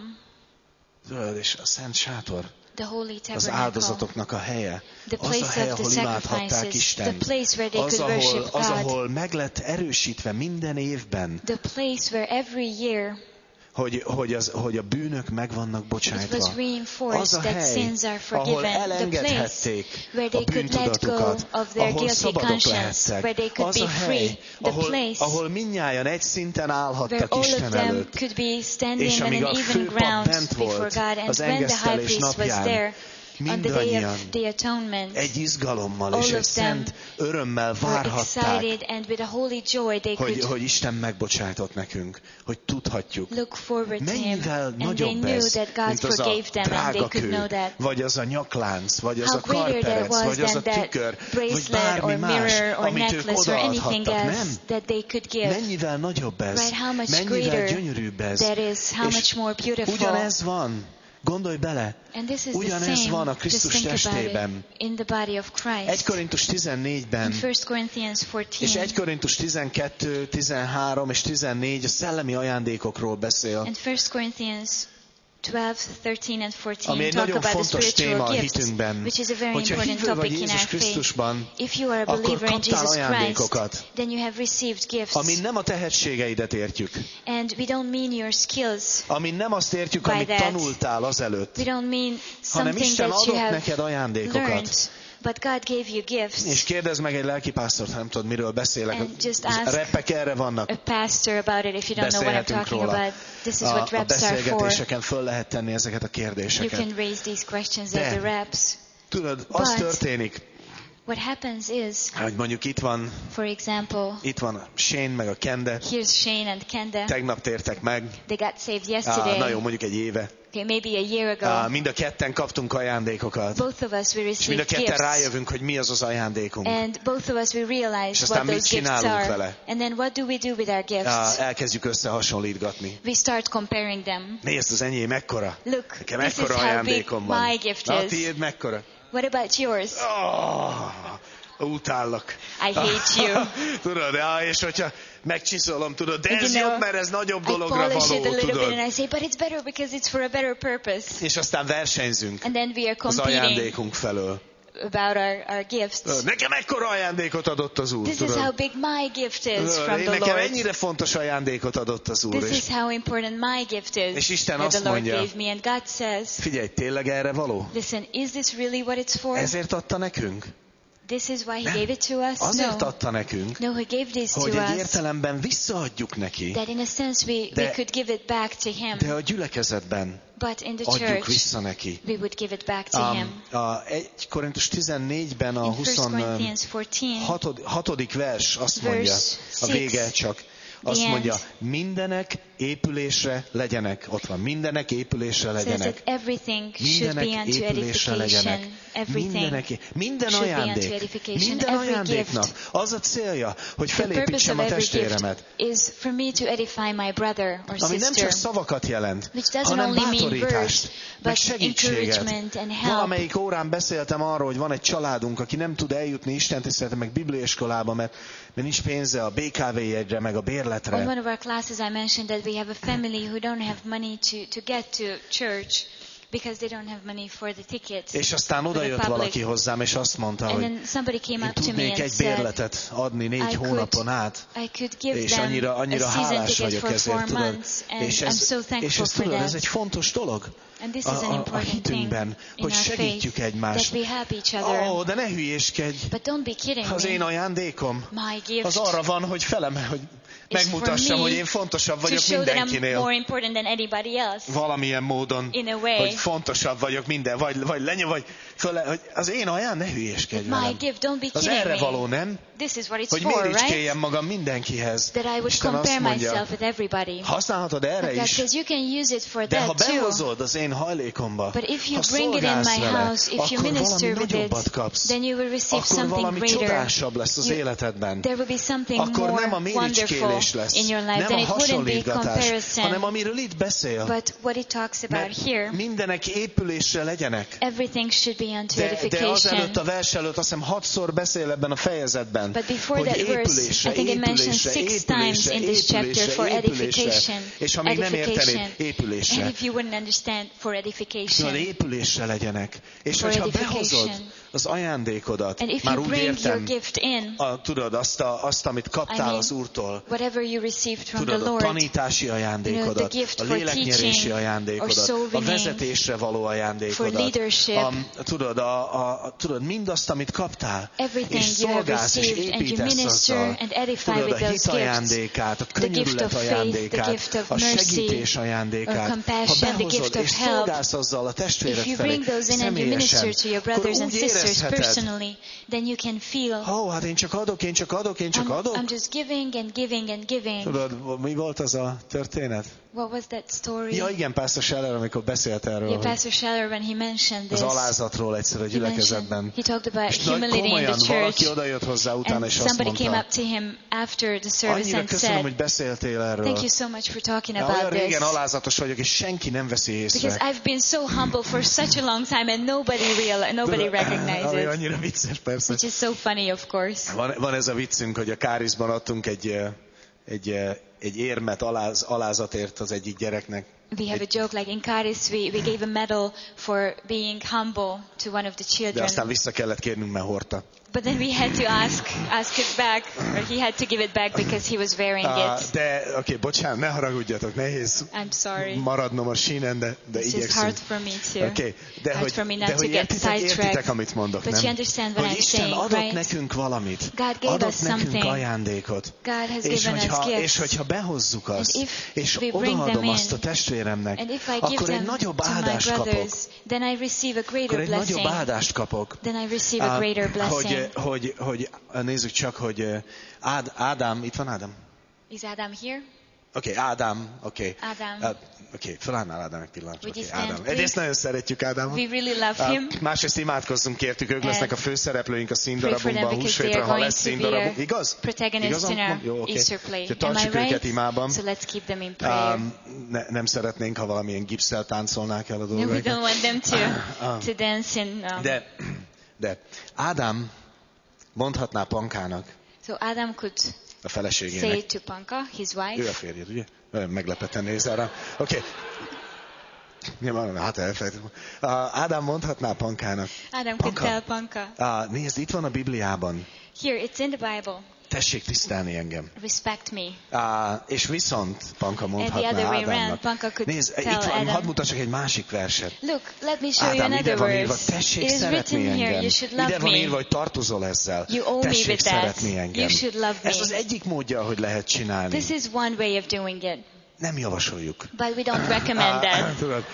Tudod, és a szent sátor, The holy az tabernacle. áldozatoknak a helye, The az a place hely, of the ahol imádhatták sacrifices, the Istent, place where they az, could worship God, ahol meg lett erősítve minden évben, the place where every year hogy a bűnök meg vannak it bocsájtva. was reinforced Az a that hely, sins are ahol forgiven, the place elengedhették where a they could let go bűntudatukat, of their ahol guilty szabadok conscience, lehettek. where they could Az a be hely, free, the place ahol mindnyájan egy szinten where állhattak all of Isten them előtt. could be standing És on amíg an a even főpap ground bent before volt God, and az when the high engesztelés priest was napján, there on the day mindannyian of the atonement, egy izgalommal all és of egy them szent örömmel were várhatták, excited, and with a holy joy they could hogy Isten megbocsájtott nekünk, hogy tudhatjuk. look forward to Him, Mennyivel and they nagyobb knew ez, that God mint az a forgave them, and they drága could know kő, that. vagy az a nyaklánc, vagy az How a greater that karperec, was vagy az a than that tükör, vagy bracelet bármi or más, mirror or amit ők necklace or anything odaadhattak. else Nem? that they could give. Mennyivel nagyobb ez, Right? How much mennyivel greater gyönyörűbb ez. that is, how És much more beautiful. ugyanez van, gondolj bele, And this is the ugyanez van a same, just Krisztus think about testében. it, in the body of 1 Christ. Korintus 14-ben, In 1 Corinthians és 14 1 Korintus 12, 13 és 14 a szellemi ajándékokról beszél, and 1 Corinthians 12, 13 and 14 ami egy talk nagyon about the fontos téma spiritual a gifts, hitünkben. which is a very Hogyha important hívő vagy topic in Jézus our faith. Krisztusban, If you are a akkor believer in kaptál Jesus Christ, ajándékokat, then you have received gifts. amin nem a tehetségeidet értjük, And we don't mean your skills. amin nem azt értjük, By amit that, tanultál azelőtt, We don't mean hanem something Isten that you adott have neked ajándékokat. learned, but God gave you gifts. És kérdezd meg egy lelkipásztort, ha nem tudod, miről beszélek. And just A ask repek erre vannak. A pastor about it if you don't know what I'm Beszélhetünk talking róla. about. This is what A reps are for. beszélgetéseken föl lehet tenni ezeket a You kérdéseket. can raise these questions De- at the reps. Tudod, az But- történik, What happens is, hogy mondjuk itt van for example, a Shane meg a Kende, here's Shane and Kenda. tegnap tértek meg, They got saved yesterday. na jó, mondjuk egy éve. Okay, maybe a year ago. Mind a ketten kaptunk ajándékokat. Both of us, we És mind a received ketten gifts. rájövünk, hogy mi az az ajándékunk. And both of us, we És realize aztán what mit those gifts csinálunk are. vele? And then what do we do with our gifts? Elkezdjük összehasonlítgatni. We start comparing them. Nézd, az enyém mekkora. Look, Nekem this is mekkora how big ajándékom van. my gift Na, a is. tiéd mekkora? What about yours? Utállak. I hate you. Tudod, és hogyha megcsiszolom, tudod, de And ez you know, jobb, mert ez nagyobb I dologra polish it a való, little bit tudod. and I say, but it's better because it's for a better purpose. És aztán versenyzünk And then we are az competing ajándékunk felől. about our gifts. Nekem ekkora ajándékot adott az Úr, This is how big my gift is from the nekem Lord. ennyire fontos ajándékot adott az Úr. This is how important my gift is És Isten that azt the Lord mondja, gave me. And God says, figyelj, tényleg erre való? listen, is this really what it's for? Ezért adta nekünk? This is why He gave it to us? Azért No. adta nekünk, No, He gave this to hogy egy us. értelemben visszaadjuk neki, That in a sense we could give it back to Him. de a gyülekezetben But in the adjuk church, vissza neki. we would give it back to Him. A 1 Korintus 14-ben a In 1 Corinthians 14, 26. vers azt mondja, Verse a vége csak, azt the mondja, end. mindenek épülésre legyenek. Ott van, mindenek épülésre says legyenek. that everything should Mindenek be unto épülésre legyenek. edification. Everything Minden should be unto ajándék, edification. minden Every ajándéknak gift. az a célja, hogy The purpose felépítsem of a every gift testvéremet. is for me to edify my brother or Ami nem sister, csak szavakat jelent, which doesn't hanem only mean bátorítást, words, meg but segítséget. encouragement and help. Valamelyik órán beszéltem arról, hogy van egy családunk, aki nem tud eljutni istentiszteletre, meg bibliaiskolába, mert nincs pénze a BKV jegyre, meg a On bérletre. one of our classes I mentioned that we have a family who don't have money to get to church because they don't have money for the tickets. És aztán oda jött valaki hozzám, és azt mondta, And hogy then somebody came én up to me tudnék and egy said, bérletet adni 4 I hónapon át. could give És them annyira a season hálás ticket vagyok for 4 ezért, tudod. months, and És I'm so ez thankful for tudod, ez that. egy fontos dolog. And this is an A important thing hitünkben, in hogy our segítjük faith, egymást. that we help each other. De ne hülyéskedj! But don't be kidding Az én me. ajándékom, My gift az arra van, hogy hogy megmutassam, for me hogy én fontosabb to vagyok show that I'm mindenkinél. more important than anybody else. Valamilyen módon, In a way. hogy fontosabb vagyok minden, vagy hogy az én ne hülyéskedj My velem. gift, don't be Az kidding erre me. való, nem? This is what it's Hogy for, méricskéljem right? magam mindenkihez. That I would Isten azt compare mondja, myself with everybody. használhatod erre But God is, says you can use it for de ha that too. behozod az én hajlékomba, But if you ha bring it in szolgálsz my vele, house, if you akkor minister valami with nagyobbat it, kapsz. then you will receive Akkor something valami greater. csodásabb lesz az életedben. There will be something Akkor more nem a wonderful méricskélés lesz, in your life. nem Then a it wouldn't be hasonlítgatás, comparison. hanem amiről itt beszél. But what it talks about Mert here, mindenek épülésre legyenek. everything should be unto De edification. azelőtt a vers előtt azt hiszem 6-szor beszél ebben a fejezetben, But before hogy that verse, I think it mentions 6 times in this chapter for edification. És ha még nem értenéd, And épülésre. if you wouldn't understand, for Tudod, edification. épülésre legyenek. És For hogyha edification. behozod az ajándékodat, And if már you úgy bring your értem, gift in, tudod, azt, amit kaptál az Úrtól, whatever you received from tudod, the a Lord, tanítási ajándékodat, the gift a for léleknyerési teaching, or ajándékodat, soul a winning, vezetésre való for ajándékodat, leadership, tudod, mindazt, amit kaptál, everything és you have szolgálsz, és received, and you építesz minister azzal. and edify Tudod, with a those hit gifts, ajándékát, a the gift könyörület of faith, the ajándékát, gift of a mercy, segítés or ajándékát, compassion, ha the gift behozod, of és help, szolgálsz azzal a testvéred if you felé, bring those in and you személyesen, minister to your akkor brothers and úgy sisters érezheted, personally, then you can feel, hát én csak adok. I'm just giving and giving and giving. Tudod, mi volt az a történet? What was that story? Ja, igen, Pastor Scheller, amikor beszélt erről, Yeah, Pastor Scheller, when he mentioned az this, alázatról egyszer a gyülekezetben. he talked about És humility in komolyan the valaki church. odajött hozzá utána, And és azt somebody came mondta, up to him after the service annyira and köszönöm, hogy said, beszéltél erről. thank you so much for talking Olyan about régen this. alázatos vagyok, és senki nem veszi Because észre. I've been so humble for such a long time and nobody Ami recognizes. annyira vicces, persze. Which is so funny, of course. Van ez a viccünk, hogy a Káriszban adtunk egy érmet alázatért az egyik gyereknek. We have a joke like in Caris, we gave a medal for being humble to one of the De children. aztán vissza kellett kérnünk, mert hordta. But then we had to ask it back, or he had to give it back because he was wearing it. De, bocsánat, ne haragudjatok, nehéz I'm sorry. maradnom a sínen, de It's just igyekszünk. hard for me too. De Hard for me not to hogy get értitek, sidetracked. amit mondok, But nem? you understand what Hogy I'm Isten saying, adott right? nekünk valamit. God gave Adott us nekünk something. ajándékot. God has És given us gifts. hogyha behozzuk azt, And if és we bring them odaadom in, azt a testvéremnek, and if I give akkor egy them nagyobb to my áldást kapok. brothers, then I receive a Akkor greater egy nagyobb blessing. áldást kapok. Then I receive a greater blessing. hogy nézzük csak, hogy Ádám, itt van Ádám? Is Adam here? Ádám. Ádám. Felállnál Ádám egy pillanatra. Would you stand, Ádám. please? Egyrészt nagyon szeretjük Ádámot. We really love him. Másrészt imádkozzunk értük, ők lesznek a főszereplőink a Pray for them színdarabunkban, because they húsvétra, are ha going lesz to be színdarabunk. a Igaz? protagonist in our Jó, oké. Easter play. Úgyhogy Am I tartsuk őket right? imában. So let's keep them in prayer. Nem szeretnénk, ha valamilyen gipsszel táncolnák el a No, we dolgokat. don't want them to dance in... De Ádám mondhatná Pankának, So Adam could a say feleségének. to Panka, his Ő a wife, férjed, ugye? Olyan meglepetten nézel rá. Hát elfelejtettem. Ádám mondhatná Pankának. Adam could tell Panka, Nézd, itt van a Bibliában. here, it's in the Bible, Tessék tisztelni engem. respect me. És viszont Panka And the mondhatná other way around, Ádámnak. Panka could Nézd, tell itt van, hadd Adam, mutassak egy másik verset. look, let me show you Ádám, ide another van írva, verse. tessék It is szeretni written here, engem. you should Ide love van me. írva, hogy tartozol ezzel. You owe me Tessék with that. szeretni engem. You should love me. Ez az egyik módja, hogy lehet csinálni. This is one way of doing it, Nem javasoljuk. but we don't recommend that. Tudod,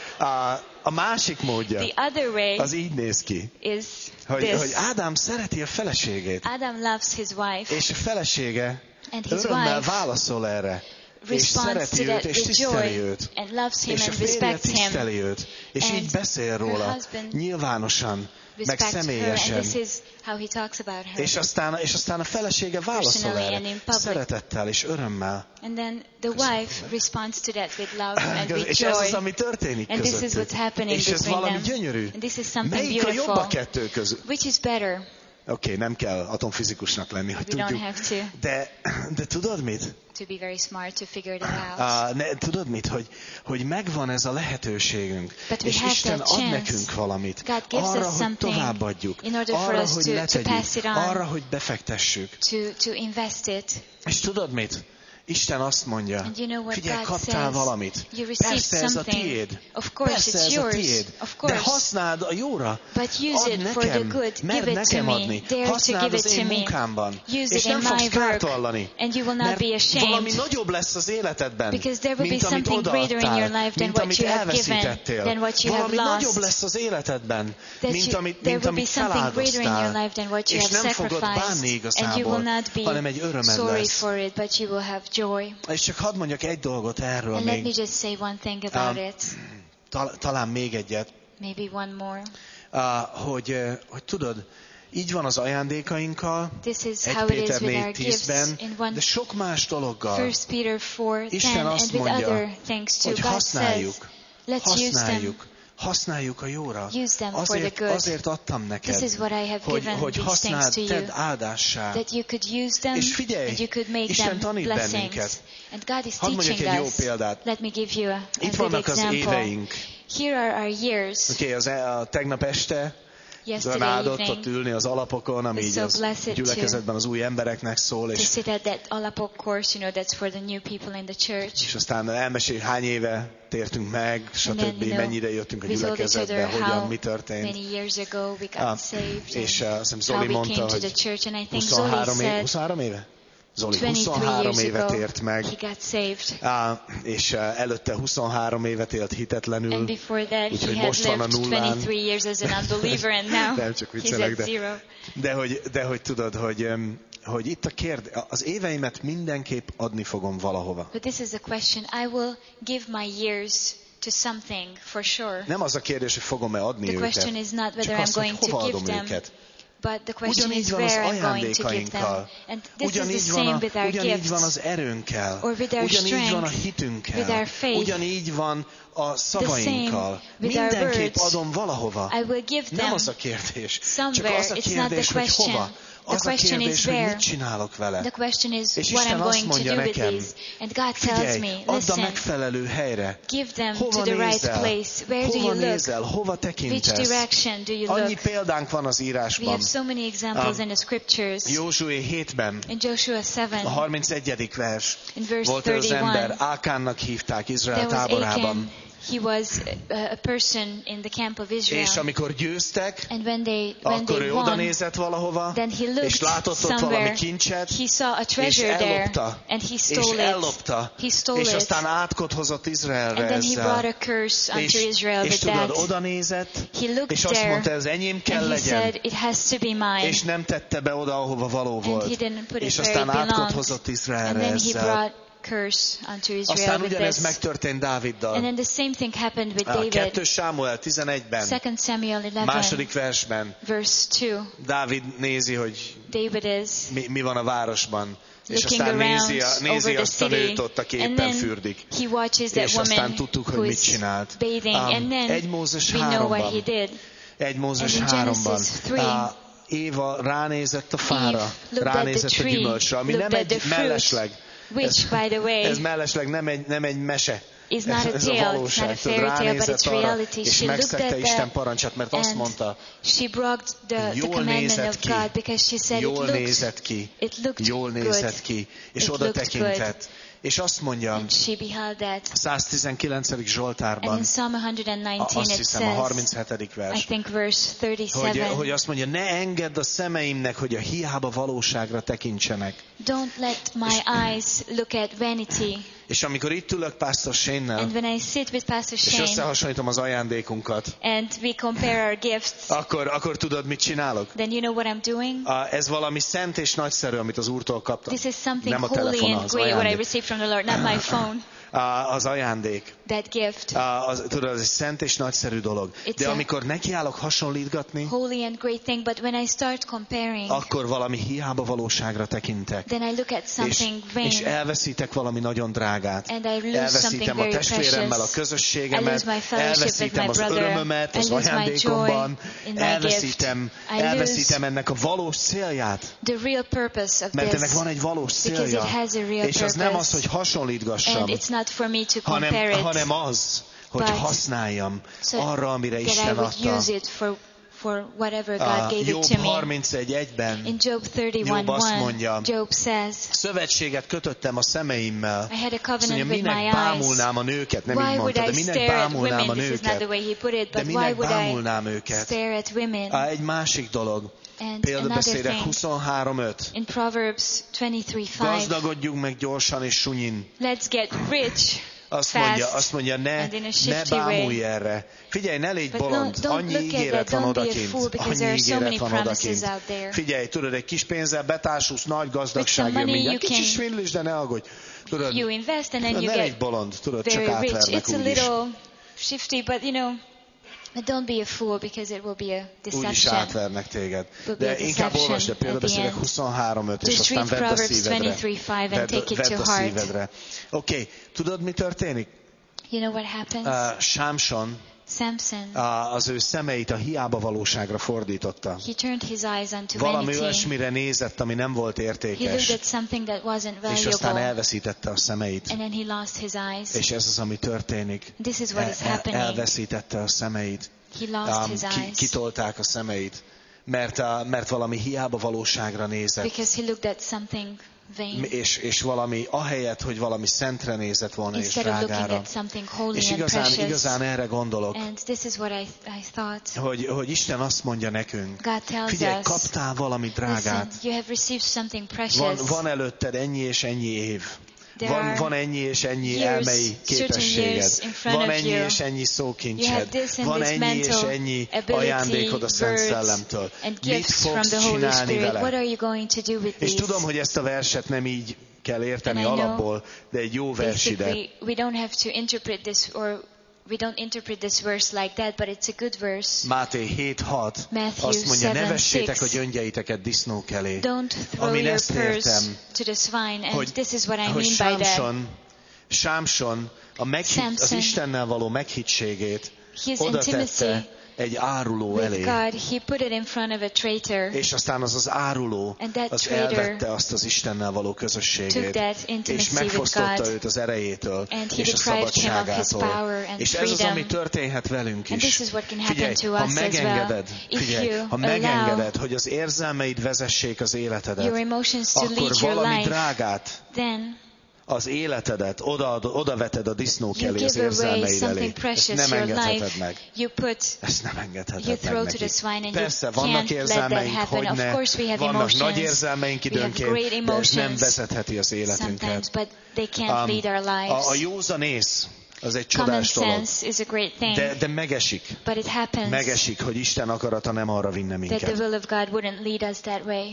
a másik módja, The other way az így néz ki, is hogy this. Ádám szereti a feleségét, Adam loves his wife, és a felesége and his örömmel wife válaszol erre, és responds to szereti that őt, és with tiszteli joy, őt. and loves him És a and férje respects him. tiszteli őt, és And így beszél her róla, husband nyilvánosan, meg Respects her, and személyesen. this is how he talks about her. És aztán a felesége válaszol Personally and erre, in public. szeretettel és örömmel. And then the wife responds to that with love and with És ez az, joy. ami történik And this is közöttük. what's happening És ez between valami them. gyönyörű. And this is something Melyik a jobb a beautiful. kettő között? Which is better? Oké, nem kell atomfizikusnak lenni, hogy We don't tudjuk. have to De tudod mit? be very smart to figure that out. Tudod mit? Hogy megvan ez a lehetőségünk. But we És have Isten that ad chance. nekünk valamit. God gives Arra, us hogy something továbbadjuk. in order for Arra, us hogy to letegyük. pass it on. Arra, hogy befektessük. To invest it. És tudod mit? Isten azt mondja, And you know what figyelj, God kaptál says? valamit. You received Persze ez a something. tiéd. Of course, Persze it's ez a yours. tiéd. Of De course. használd a jóra. But use Add it nekem. for the good. Mert Give it to nekem me. adni. Dare to Használd give az it to én me. munkámban. Use És it nem in fogsz my kárt work. vallani. And you will not be Mert valami ashamed. nagyobb lesz az életedben, Because there will be mint amit something greater in your odaadtál, life than mint what amit you have given, elveszítettél. than what you have Valami lost. nagyobb lesz az életedben, That mint there will be amit something greater in your feláldoztál. life than what you És have nem fogod bánni sacrificed. And you igazából, will not hanem egy be örömed sorry lesz. for it, but you will have joy. És csak hadd mondjak egy dolgot erről And let me még, just say one thing about it. talán még egyet, Maybe one more. hogy tudod, így van az ajándékainkkal, This is 1 how it is Péter with our 4:10-ben, gifts in one de sok más dologgal. 1 Peter 4:10 Isten azt and with mondja, other things too. hogy God says, használjuk, let's use them. használjuk a jóra. Use them for the good. Azért adtam neked, This is what I have given hogy these things használd, to you. tedd áldássá. That you could use them És figyelj, and you could make Isten them tanít blessings. bennünket. And God is Hadd mondjak teaching egy jó us. példát. Let me give you a Itt good vannak az example. éveink. Here are our years. Oké, a tegnap este Yesterday áldott ott evening, ülni az alapokon, ami It's így so az blessed gyülekezetben az új embereknek szól, to és sit at that Alapok course, you know, that's for the new people in the church. aztán elmesél, hány éve tértünk meg, And stb. then, you know, Mennyire jöttünk a we told each gyülekezetbe, other hogyan, how mi történt. many years ago we got saved És and azt hiszem how Zoli we mondta, came to the hogy church, and I think Zoli 23 éve? Zoli 23 23 years éve ago tért meg, he got saved. és előtte 23 évet élt hitetlenül, And before that, úgyhogy he had most van a lived nullán. 23 years as an unbeliever, and now Nem, csak he's viccelek, at zero. de hogy tudod, hogy itt a az éveimet mindenképp adni fogom valahova. But this is a question. I will give my years to something for sure. Nem az a kérdés, hogy fogom-e adni The őket, question is not whether csak I'm az, hogy going to hova give adom them, őket. but the question is Ugyanígy van az where I'm going to give them. ajándékainkkal. And this is the same with our Ugyanígy van gifts. az erőnkkel. Or with our Ugyanígy van a strength, hitünkkel. with our faith. Ugyanígy van a szavainkkal. with our Mindenképp words. adom valahova. I will give Nem them az a kérdés. Csak somewhere. az a It's not the kérdés, hogy question. hova. The Az a question is kérdés, hogy where. mit csinálok vele. The question is És what Isten I'm azt going to mondja do with nekem, these. And God tells figyelj, me, add a listen, megfelelő helyre. give them Hova to the right nézel? place. Where do Hova you look? nézel? Hova Which tekintesz? direction do you Annyi look? példánk van az We írásban. have so many examples in the scriptures. Józsué 7-ben, In Joshua 7, a 31. vers. in verse Volt az 31, ember, Ákánnak hívták Izrael there was táborában. Achan. He was a person in the camp of Israel. És amikor győztek, And when they akkor ő won, oda nézett valahova, then he looked és látott ott valami somewhere. kincset, He saw a és treasure there, ellopta, and he és stole it. ellopta, He stole és it. aztán átkot hozott Izraelre And then he brought ezzel. a curse unto Israel És with tudod, that. oda nézett, He looked és azt there, mondta, ez enyém kell and he legyen, said, it has to be mine. és nem tette be oda, ahova való And he volt. didn't put it És where aztán it átkot belonged. hozott And Izraelre then he ezzel. brought curse unto Israel Aztán with ugyanez this. megtörtént Dáviddal. And then the same thing happened with A David. 2 Sámuel 11-ben, 2 Samuel 11, második versben verse 2. Dávid nézi, hogy David is mi van a városban. És looking aztán around nézi over the azt a city, nőt ott, aki and éppen then fürdik. he watches that És aztán woman tudtuk, who hogy mit is csinált. bathing, and then 1 Mózes we know what he 3-ban. did. 1 Mózes And in 3-ban. Genesis 3, Éva ránézett a fára, Eve looked at ránézett the a tree, gyümölcsre, ami looked nem at the egy fruit, mellesleg. which, by the way, Ez mellesleg nem egy mese. is not a Ez tale, it's not a valóság. fairy tale, but Ránézett it's arra, reality. és She looked megszegte at Isten that, parancsát, mert azt and mondta, she broke the jól commandment nézett of ki, God, because she said jól nézett ki, it looked jól good. nézett ki, és It oda looked tekintett. És azt mondja, And she beheld that. 119. And Zsoltárban, in Psalm 119 azt it hiszem a says, 37. I vers, think verse 37, hogy azt mondja, ne engedd a szemeimnek, hogy a hiába valóságra tekintsenek. don't let my eyes look at vanity. És amikor itt ülök Pastor Shane-nel, And when I sit with Pastor és Shane összehasonlítom az ajándékunkat, and we compare our gifts, akkor tudod, mit csinálok? then you know what I'm doing? Ez valami szent és nagyszerű, amit az Úrtól kaptam. This is something Nem a holy telefon, and az great, what I ajándék. received from the Lord, not my phone, Az ajándék. that gift. Tudod, ez egy szent és nagyszerű dolog. De a amikor nekiállok hasonlítgatni, Holy and great thing, but when I start comparing, akkor valami hiába valóságra tekintek. then I look at something És vain, elveszítek valami nagyon drágát. and I lose something Elveszítem a very testvéremmel a precious. I közösségemet, lose my fellowship with elveszítem my az brother. örömömet I az lose my ajándékomban, joy in my gift. elveszítem ennek a valós célját. The real purpose of Mert ennek this, van egy valós because célja. it has a real És az nem az, purpose. hogy hasonlítgassam, And it's not for me to compare hanem it, az, hogy but használjam so arra, amire that I Isten would adta. use it for whatever God gave Jobb it to me. 31:1-ben In Job Job azt 31:1, mondja, Job says, szövetséget kötöttem a szemeimmel. I had a Azt covenant mondja, with my minek eyes. bámulnám a nőket, nem Why így would mondta, de I minek stare at bámulnám a women? This is not the nőket. way he put it, De but why minek would I bámulnám őket? stare at women? Egy másik dolog, And another példabeszédek thing, 23:5. in Proverbs 23:5, Gazdagodjunk meg gyorsan és sunyin. let's get rich Azt fast mondja, and in a ne shifty bámulj way. erre. Figyelj, ne légy But bolond. don't Annyi look at ígéret that, van don't be a odakint. fool, because there Annyi are so many ígéret van promises odakint. out there. Figyelj, tudod, egy kis pénzzel betársulsz, nagy gazdagság With some jön money mindjárt. you Kicsi can- svindlis, de ne aggódj. Tudod, You invest and then you ne légy get bolond, tudod, csak very rich. átvernek It's a úgyis. little shifty, but don't be a fool, because it will be a Úgyis deception. átvernek téged. Will be a De inkább deception olvasd, de példabeszédek at the end. 23:5, és Just aztán read vedd a Proverbs szívedre. 23:5 and take it Vedd to a heart. szívedre. Oké, tudod, mi történik? You know what happens? Sámson Samson, az ő szemeit a hiába valóságra fordította. he turned his eyes unto Valami vanity. olyasmire nézett, ami nem volt He looked értékes, at something that wasn't és aztán valuable, elveszítette a szemeit. and then he lost his eyes. És ez az, ami történik. This is what is happening. Elveszítette a szemeit. He lost his eyes Kitolták a szemeit, mert valami hiába valóságra nézett. because he looked at something vain És valami, ahelyett, hogy valami szentre nézett volna és instead of looking drágára. at something holy És and precious. igazán erre gondolok, And this is what I thought. hogy Isten azt mondja nekünk, God tells figyelj, us, kaptál valami drágát, listen, you have received something precious. van előtted ennyi és ennyi év. There are Van ennyi és ennyi years, elmei certain képességed. years in front Van of ennyi you. és ennyi You have szókincsed. this and Van this ennyi és mental ennyi ability, ajándékod a Szent words, Szellemtől. and Mit gifts from fogsz the Holy csinálni Spirit. What vele? are you going to do with És these? tudom, hogy ezt a verset nem így kell érteni And I know alapból, de egy jó vers ide. Basically, we don't have to interpret this, or we don't interpret this verse like that, but it's a good verse. Máté 7:6 Matthew azt mondja, ne 7:6. vessétek a gyöngyeiteket disznók elé. Don't throw Amin your ezt purse értem, to the swine, and hogy, this is what I hogy mean by that. Sámson az Samson, Istennel való meghittségét His oda intimacy tette egy áruló with elé. God, he put it in front of a traitor, És aztán az áruló, And that az traitor elvette azt az Istennel való took közösségét, that és intimacy with megfosztotta God, őt az erejétől, and he és a deprived him of his szabadságától. power and És ez az, freedom. ami történhet velünk And is. this is what can happen Figyelj, to ha us as well. megengeded, If you ha megengeded, hogy az érzelmeid vezessék az életedet, your emotions to akkor lead your valami life, drágát, then az életedet oda veted a disznók elé, az give away érzelmeid elé. something Ezt precious, nem your engedheted life, meg. you Ezt nem engedheted meg throw to neki. the swine and Persze, you vannak can't let that érzelmeink, happen. Of hogyne, course we have vannak emotions. nagy érzelmeink We have időnként, great de ez emotions nem vezetheti az sometimes, életünket. but they can't lead our lives. A józanész, az egy Common csodás dolog. sense is a great thing, De megesik. but it happens Megesik, hogy Isten akarata nem arra vinne that the minket. will of God wouldn't lead us that way.